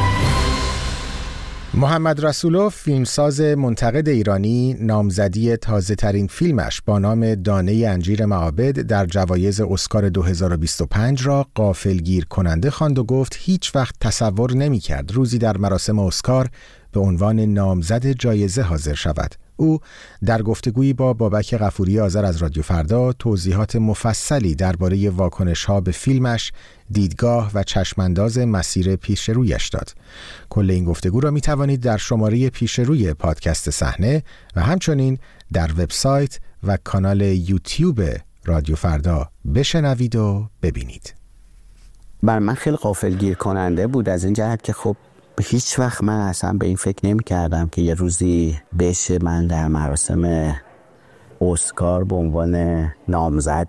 [SPEAKER 1] محمد رسولوف، فیلمساز منتقد ایرانی، نامزدی تازه ترین فیلمش با نام دانه انجیر معابد در جوایز اسکار دو هزار و بیست و پنج را غافلگیر کننده خواند و گفت هیچ وقت تصور نمی کرد روزی در مراسم اسکار به عنوان نامزد جایزه حاضر شود. او در گفتگویی با بابک غفوری آذر از رادیو فردا توضیحات مفصلی درباره واکنش‌ها به فیلمش، دیدگاه و چشمانداز مسیر پیش رویش داد. کل این گفتگو را می توانید در شماره پیش روی پادکست صحنه و همچنین در وبسایت و کانال یوتیوب رادیو فردا بشنوید و ببینید.
[SPEAKER 19] بر من خیلی غافلگیر کننده بود از این جهت که خب هیچ وقت من اصلا به این فکر نمی کردم که یه روزی بشه من در مراسم اسکار به عنوان نامزد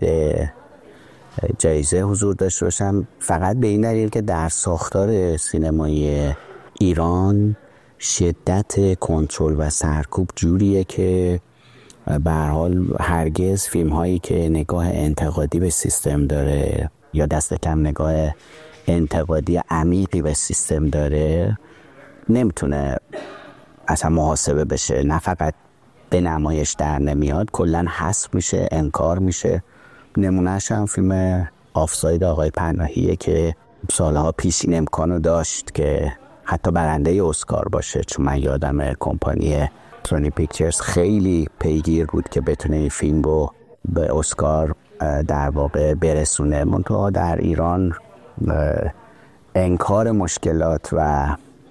[SPEAKER 19] جایزه حضور داشته باشم، فقط به این دلیل که در ساختار سینمایی ایران شدت کنترل و سرکوب جوریه که به هر حال هرگز فیلم هایی که نگاه انتقادی به سیستم داره یا دست کم نگاه انتقادی عمیقی به سیستم داره نمیتونه اصلا محاسبه بشه، نه فقط به نمایش در نمیاد، کلن حذف میشه، انکار میشه. نمونهش هم فیلم آفساید آقای پناهیه که سالها پیش این امکانو داشت که حتی برنده اسکار باشه، چون من یادم کمپانی ترونی پیکچرز خیلی پیگیر بود که بتونه این فیلم رو به اسکار در واقع برسونه. منتها در ایران انکار مشکلات و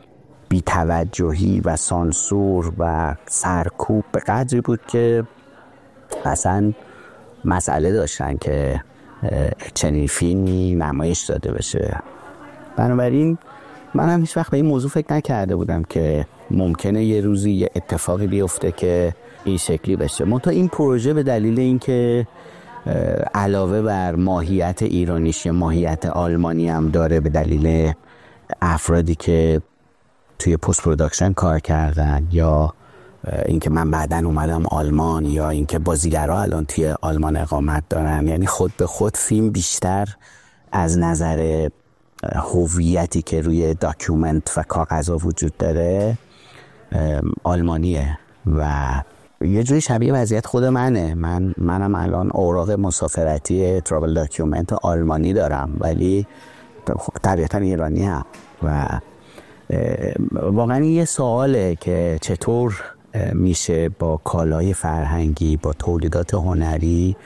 [SPEAKER 19] بی‌توجهی و سانسور و سرکوب به قدری بود که اصلا مسئله داشتن که چنین فیلمی نمایش داده بشه. بنابراین من هم هیچ وقت به این موضوع فکر نکرده بودم که ممکنه یه روزی یه اتفاقی بیفته که این شکلی بشه. منتها این پروژه به دلیل اینکه علاوه بر ماهیت ایرانیش ماهیت آلمانی هم داره، به دلیل افرادی که توی پست پروداکشن کار کردن یا اینکه من بعداً اومدم آلمان یا اینکه بازیگرها الان توی آلمان اقامت دارن، یعنی خود به خود فیلم بیشتر از نظر هویتی که روی داکیومنت و کاغذها وجود داره آلمانیه و یه جوری شبیه وضعیت خود منه. من منم الان اوراق مسافرتی ترابل داکیومنت آلمانی دارم ولی طبیعتا ایرانی هم و واقعا یه سواله که چطور میشه با کالای فرهنگی، با تولیدات هنری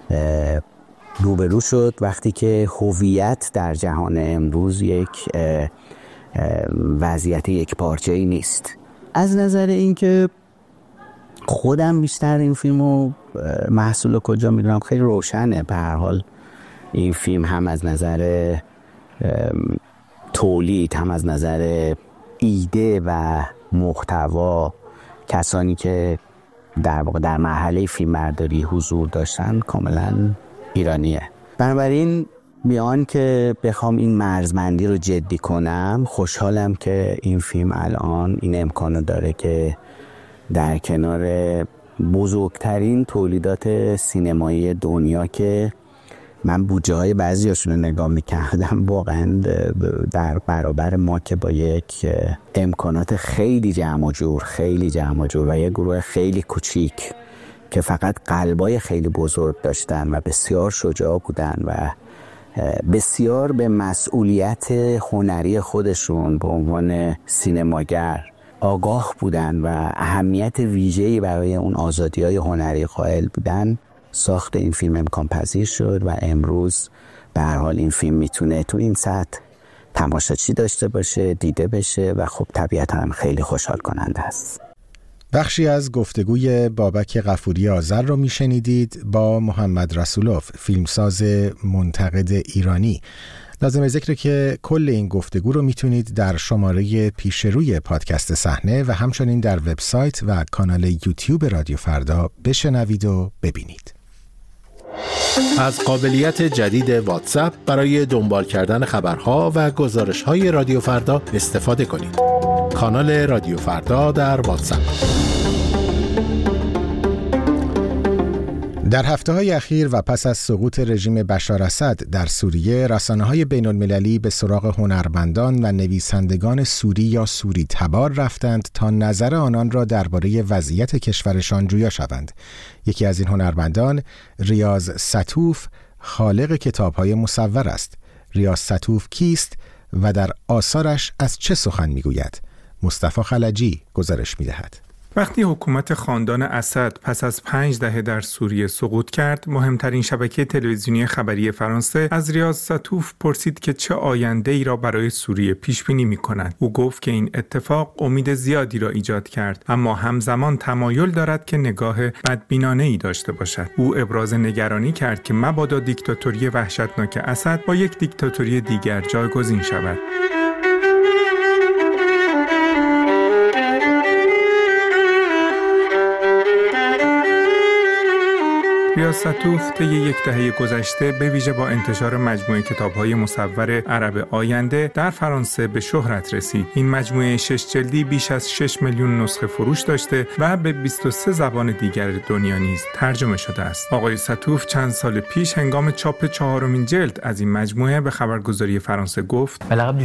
[SPEAKER 19] روبرو شد وقتی که هویت در جهان امروز یک وضعیت یک پارچه‌ای نیست. از نظر اینکه خودم بیشتر این فیلمو محصول کجا میدونم خیلی روشنه. به هر حال این فیلم هم از نظر تولید هم از نظر ایده و محتوا کسانی که در واقع در مرحله فیلمبرداری حضور داشتن کاملا ایرانیه. بنابراین میان که بخوام این مرزبندی رو جدی کنم، خوشحالم که این فیلم الان این امکانو داره که در کنار بزرگترین تولیدات سینمایی دنیا که من بودجه های بعضی هاشون رو نگاه میکردم واقعا در برابر ما که با یک امکانات خیلی جمع و جور خیلی جمع و جور و یک گروه خیلی کوچیک که فقط قلبای خیلی بزرگ داشتن و بسیار شجاع بودن و بسیار به مسئولیت هنری خودشون به عنوان سینماگر آگاه بودن و اهمیت ویژه‌ای برای اون آزادی‌های هنری قائل بودن، ساخت این فیلم امکان پذیر شد و امروز به هر حال این فیلم میتونه تو این سطح تماشاچی داشته باشه، دیده بشه و خب طبیعتاً خیلی خوشحال کننده است.
[SPEAKER 1] بخشی از گفتگوی بابک غفوری آذر رو میشنیدید با محمد رسولوف، فیلمساز منتقد ایرانی. لازم ذکر که کل این گفتگو رو میتونید در شماره پیشروی پادکست صحنه و همچنین در وبسایت و کانال یوتیوب رادیو فردا بشنوید و ببینید.
[SPEAKER 7] از قابلیت جدید واتساپ برای دنبال کردن خبرها و گزارش‌های رادیو فردا استفاده کنید. کانال رادیو فردا در واتساپ.
[SPEAKER 1] در هفته‌های اخیر و پس از سقوط رژیم بشار اسد در سوریه، رسانه‌های بین‌المللی به سراغ هنرمندان و نویسندگان سوری یا سوری تبار رفتند تا نظر آنان را درباره وضعیت کشورشان جویا شوند. یکی از این هنرمندان ریاض ستوف خالق کتاب‌های مصور است. ریاض ستوف کیست و در آثارش از چه سخن می‌گوید؟ مصطفی خلجی گزارش می‌دهد.
[SPEAKER 21] وقتی حکومت خاندان اسد پس از پنج دهه در سوریه سقوط کرد، مهمترین شبکه تلویزیونی خبری فرانسه از ریاض ستوف پرسید که چه آینده‌ای را برای سوریه پیش بینی می‌کند. او گفت که این اتفاق امید زیادی را ایجاد کرد، اما همزمان تمایل دارد که نگاه بدبینانه‌ای داشته باشد. او ابراز نگرانی کرد که مبادا دیکتاتوری وحشتناک اسد با یک دیکتاتوری دیگر جایگزین شود. ریاض ستوف طی یک دهه گذشته به ویژه با انتشار مجموعه کتاب‌های مصور عرب آینده در فرانسه به شهرت رسید. این مجموعه شش جلدی بیش از شش میلیون نسخه فروش داشته و به بیست و سه زبان دیگر دنیا نیز ترجمه شده است. آقای ستوف چند سال پیش هنگام چاپ چهارمین جلد از این مجموعه به خبرگزاری فرانسه گفت: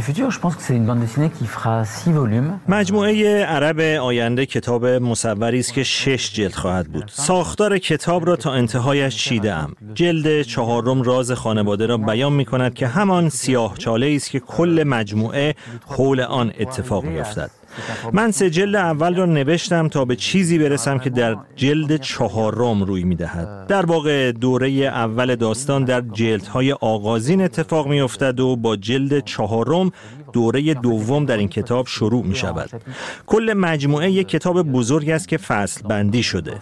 [SPEAKER 22] مجموعه عرب آینده کتاب مصوری است که شش جلد خواهد بود. ساختار کتاب را تا انتها هایش چیده‌ام. جلد چهارم راز خانواده را بیان می کند که همان سیاه چاله است که کل مجموعه حول آن اتفاق می افتد. من سه جلد اول را نوشتم تا به چیزی برسم که در جلد چهارم روی می دهد. در واقع دوره اول داستان در جلدهای آغازین اتفاق می افتد و با جلد چهارم دوره دوم در این کتاب شروع می شود. کل مجموعه یک کتاب بزرگ است که فصل بندی شده.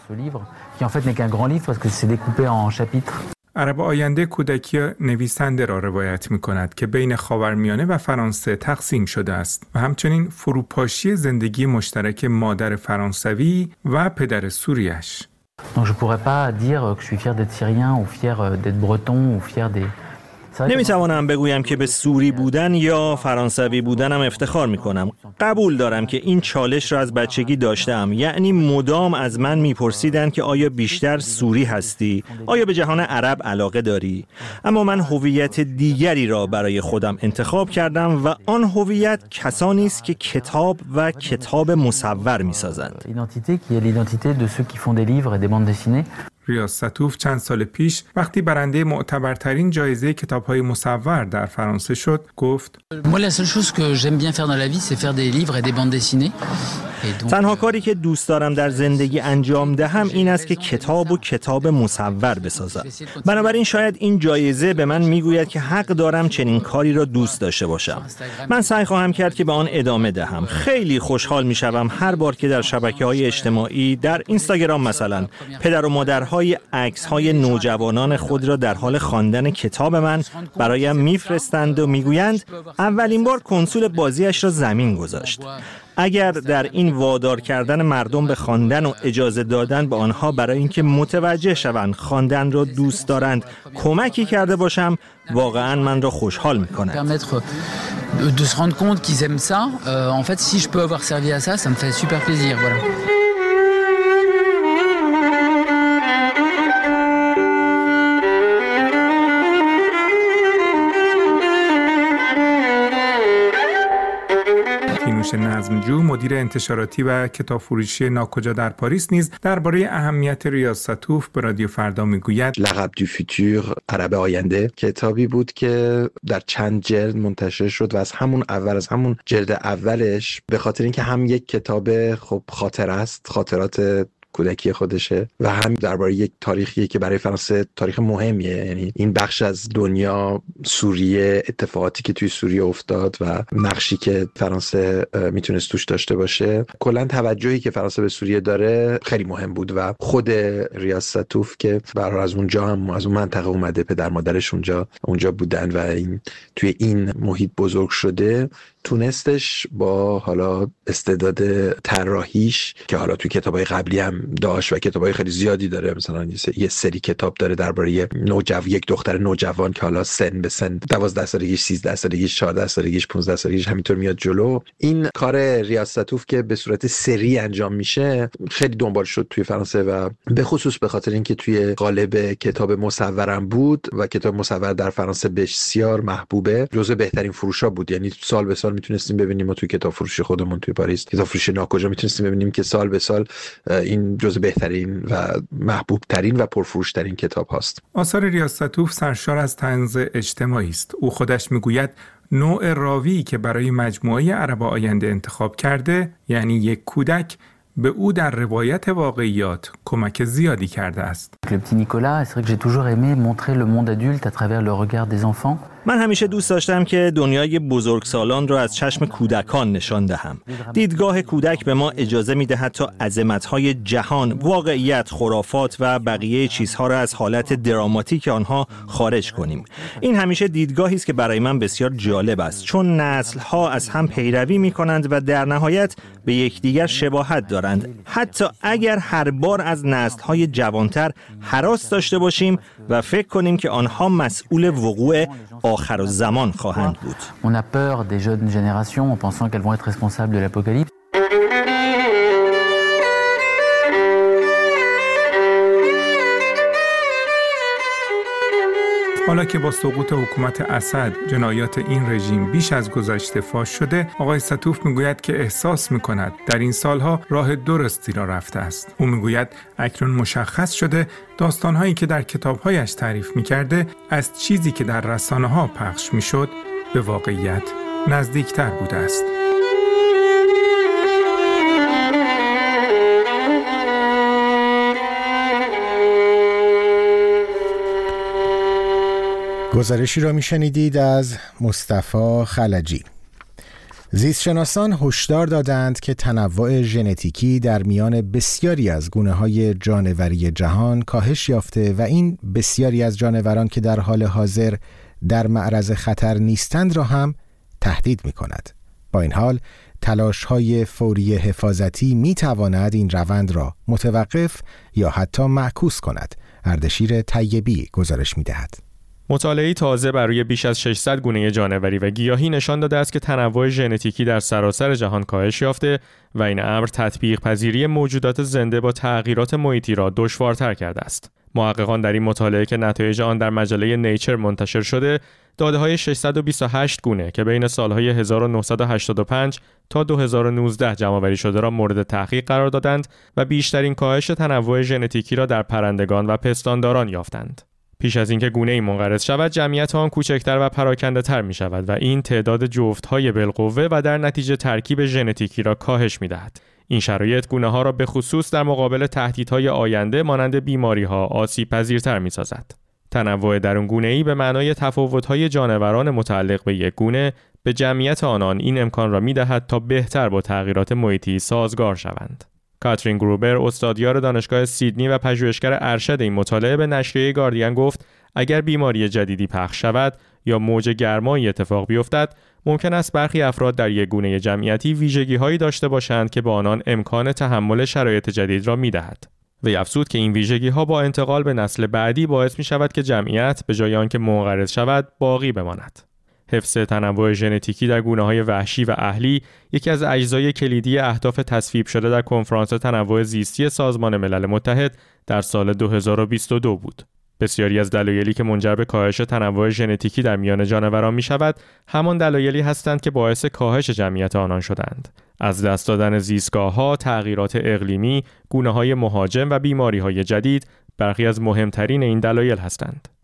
[SPEAKER 21] عرب آینده کودکی نویسنده را روایت می کند که بین خاورمیانه و فرانسه تقسیم شده است و همچنین فروپاشی زندگی مشترک مادر فرانسوی و پدر سوریش.
[SPEAKER 23] Donc je pourrais pas dire que je suis fier d'être syrien ou fier d'être breton ou fier des
[SPEAKER 22] نمیتوانم بگویم که به سوری بودن یا فرانسوی بودنم افتخار میکنم. قبول دارم که این چالش را از بچگی داشتم، یعنی مدام از من میپرسیدند که آیا بیشتر سوری هستی؟ آیا به جهان عرب علاقه داری؟ اما من هویت دیگری را برای خودم انتخاب کردم و آن هویت کسانی است که کتاب و کتاب مصور میسازند.
[SPEAKER 21] ریاض ستوف چند سال پیش وقتی برنده معتبرترین جایزه کتاب‌های مصور در فرانسه شد گفت:
[SPEAKER 22] تنها کاری که دوست دارم در زندگی انجام دهم این است که کتاب و کتاب مصور بسازم. بنابراین شاید این جایزه به من میگوید که حق دارم چنین کاری را دوست داشته باشم. من سعی خواهم کرد که به آن ادامه دهم. خیلی خوشحال میشوم هر بار که در شبکه‌های اجتماعی، در اینستاگرام مثلا، پدر و مادرهای عکس‌های نوجوانان خود را در حال خواندن کتاب من برایم میفرستند و میگویند اولین بار کنسول بازیش را زمین گذاشت. اگر در این وادار کردن مردم به خواندن و اجازه دادن به آنها برای اینکه متوجه شوند خواندن را دوست دارند کمکی کرده باشم، واقعا من را خوشحال می‌کند.
[SPEAKER 23] de se rendre compte qu'ils aiment ça, euh, en fait si je peux avoir servi à ça, ça me fait super plaisir, voilà.
[SPEAKER 21] کینوش نظمجو، مدیر انتشاراتی و کتابفروشی ناکجا در پاریس، نیز درباره اهمیت ریاض ستوف به رادیو فردا میگوید:
[SPEAKER 24] لقب دو فیتور عرب آینده کتابی بود که در چند جلد منتشر شد و از همون اول از همون جلد اولش به خاطر اینکه هم یک کتاب خب خاطر است، خاطرات کودکی خودشه و هم درباره یک تاریخیه که برای فرانسه تاریخ مهمیه. یعنی این بخش از دنیا، سوریه، اتفاقاتی که توی سوریه افتاد و نقشی که فرانسه میتونست توش داشته باشه، کلا توجهی که فرانسه به سوریه داره خیلی مهم بود و خود ریاض ستوف که برای از اونجا هم از اون منطقه اومده، پدر مادرش اونجا اونجا بودن و این توی این محیط بزرگ شده، تونستش با حالا استعداد طراحیش که حالا توی کتابای قبلی هم داشت و کتابای خیلی زیادی داره، مثلا یه سری کتاب داره درباره نوجوان، یک دختر نوجوان که حالا سن به سن دوازده سالگیش، سیزده سالگیش، چهارده سالگیش، پانزده سالگیش همینطور میاد جلو. این کار ریاض ستوف که به صورت سری انجام میشه خیلی دنبال شد توی فرانسه و به خصوص به خاطر اینکه توی قالب کتاب مصورم بود و کتاب مصور در فرانسه بسیار محبوبه، جزو بهترین فروشا بود. یعنی سال به سال میتونستیم ببینیم، ما توی کتاب فروشی خودمون توی پاریس، کتاب فروشی ناکجا، میتونستیم ببینیم که سال به سال این جزو بهترین و محبوب ترین و پرفروش ترین کتاب هاست.
[SPEAKER 21] آثار ریاض ستوف سرشار از طنز اجتماعی است. او خودش میگوید نوع راوی که برای مجموعه عرب آینده انتخاب کرده، یعنی یک کودک، به او در روایت واقعیات کمک زیادی کرده است.
[SPEAKER 4] Le petit Nicolas, c'est vrai que j'ai toujours aimé montrer le monde adulte à travers le regard des enfants.
[SPEAKER 22] من همیشه دوست داشتم که دنیای بزرگسالان را از چشم کودکان نشان دهم. دیدگاه کودک به ما اجازه می‌دهد تا عظمت‌های جهان، واقعیت، خرافات و بقیه چیزها را از حالت دراماتیک آنها خارج کنیم. این همیشه دیدگاهی است که برای من بسیار جالب است، چون نسل‌ها از هم پیروی می‌کنند و در نهایت به یکدیگر شباهت دارند. حتی اگر هر بار از نسل‌های جوانتر هراس داشته باشیم و فکر کنیم که آنها مسئول وقوع آخر الزمان خواهند بود.
[SPEAKER 4] On a peur des jeunes générations en pensant qu'elles vont être responsables de l'apocalypse.
[SPEAKER 21] حالا که با سقوط حکومت اسد جنایات این رژیم بیش از گذشته فاش شده، آقای ستوف میگوید که احساس میکند در این سالها راه درستی را رفته است. او میگوید اکنون مشخص شده داستانهایی که در کتابهایش تعریف میکرده از چیزی که در رسانه‌ها پخش میشد به واقعیت نزدیکتر بوده است.
[SPEAKER 1] گزارشی را میشنیدید از مصطفی خلجی. زیستشناسان هشدار دادند که تنوع ژنتیکی در میان بسیاری از گونه‌های جانوری جهان کاهش یافته و این بسیاری از جانوران که در حال حاضر در معرض خطر نیستند را هم تهدید می‌کند. با این حال تلاش‌های فوری حفاظتی می‌تواند این روند را متوقف یا حتی معکوس کند. اردشیر طیبی گزارش می‌دهد.
[SPEAKER 5] مطالعه‌ای تازه برای بیش از ششصد گونه جانوری و گیاهی نشان داده است که تنوع ژنتیکی در سراسر جهان کاهش یافته و این امر تطبیق پذیری موجودات زنده با تغییرات محیطی را دشوارتر کرده است. محققان در این مطالعه که نتایج آن در مجله نیچر منتشر شده، داده‌های ششصد و بیست و هشت گونه که بین سال‌های هزار و نهصد و هشتاد و پنج تا دو هزار و نوزده جمع‌آوری شده را مورد تحقیق قرار دادند و بیشترین کاهش تنوع ژنتیکی را در پرندگان و پستانداران یافتند. پیش از اینکه گونه‌ای منقرض شود، جمعیت آن کوچکتر و پراکنده‌تر می شود و این تعداد جفت‌های بالقوه و در نتیجه ترکیب ژنتیکی را کاهش می‌دهد. این شرایط گونه‌ها را به خصوص در مقابل تهدیدهای آینده مانند بیماری‌ها آسیب‌پذیرتر می‌سازد. تنوع درونگونه‌ای به معنای تفاوت‌های جانوران متعلق به یک گونه به جمعیت آنان این امکان را می‌دهد تا بهتر با تغییرات محیطی سازگار شوند. کاترین گروبر، استادیار دانشگاه سیدنی و پژوهشگر ارشد این مطالعه، به نشریه گاردین گفت اگر بیماری جدیدی پخش شود یا موج گرمایی اتفاق بیفتد، ممکن است برخی افراد در یک گونه جمعیتی ویژگی‌هایی داشته باشند که به آنان امکان تحمل شرایط جدید را می‌دهد. وی افزود که این ویژگی‌ها با انتقال به نسل بعدی باعث می‌شود که جمعیت به جای آنکه منقرض شود، باقی بماند. حفظ تنوع ژنتیکی در گونه‌های وحشی و اهلی یکی از اجزای کلیدی اهداف تصویب شده در کنفرانس تنوع زیستی سازمان ملل متحد در سال دو هزار و بیست و دو بود. بسیاری از دلایلی که منجر به کاهش تنوع ژنتیکی در میان جانوران می‌شود، همان دلایلی هستند که باعث کاهش جمعیت آنان شدند. از دست دادن زیستگاه‌ها، تغییرات اقلیمی، گونه‌های مهاجم و بیماری‌های جدید برخی از مهمترین این دلایل هستند.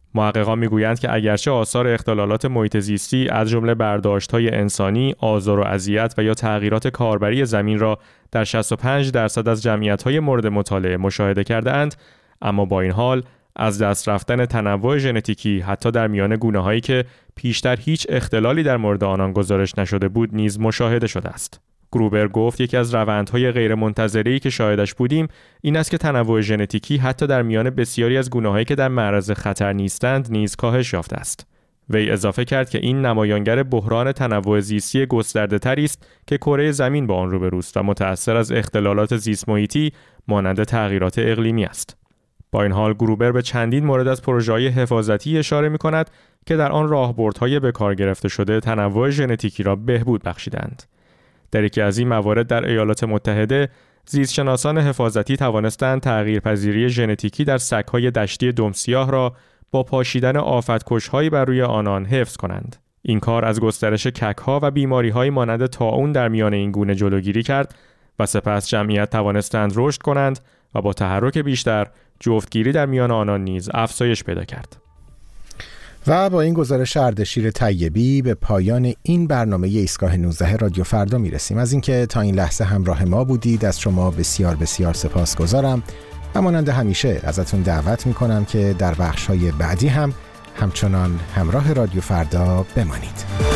[SPEAKER 5] محققان میگویند که اگرچه آثار اختلالات محیط زیستی از جمله برداشت‌های انسانی، آزار و اذیت و یا تغییرات کاربری زمین را در شصت و پنج درصد از جمعیت‌های مورد مطالعه مشاهده کرده‌اند، اما با این حال از دست رفتن تنوع ژنتیکی حتی در میان گونه‌هایی که پیشتر هیچ اختلالی در مورد آنان گزارش نشده بود نیز مشاهده شده است. گروبر گفت یکی از روندهای غیرمنتظره‌ای که شاهدش بودیم این است که تنوع ژنتیکی حتی در میان بسیاری از گونه‌هایی که در معرض خطر نیستند نیز کاهش یافته است. وی اضافه کرد که این نمایانگر بحران تنوع زیستی گسترده‌تری است که کره زمین با آن روبروست و متأثر از اختلالات زیست محیطی مانند تغییرات اقلیمی است. با این حال گروبر به چندین مورد از پروژه‌های حفاظتی اشاره می‌کند که در آن راهبردهای به کار گرفته شده تنوع ژنتیکی را بهبود بخشیدند. در یکی از این موارد در ایالات متحده، زیستشناسان حفاظتی توانستند تغییرپذیری ژنتیکی در سگ‌های دشتی دمسیاه را با پاشیدن آفت‌کش‌هایی بر روی آنان حفظ کنند. این کار از گسترش کک‌ها و بیماری‌های مانند طاعون در میان این گونه جلوگیری کرد و سپس جمعیت توانستند رشد کنند و با تحرک بیشتر جفتگیری در میان آنان نیز افزایش پیدا کرد.
[SPEAKER 1] و با این گزارش اردشیر طیبی به پایان این برنامه ایستگاه نوزده رادیو فردا میرسیم. از اینکه تا این لحظه همراه ما بودید از شما بسیار بسیار سپاسگزارم و مانند همیشه ازتون دعوت میکنم که در بخش‌های بعدی هم همچنان همراه رادیو فردا بمانید.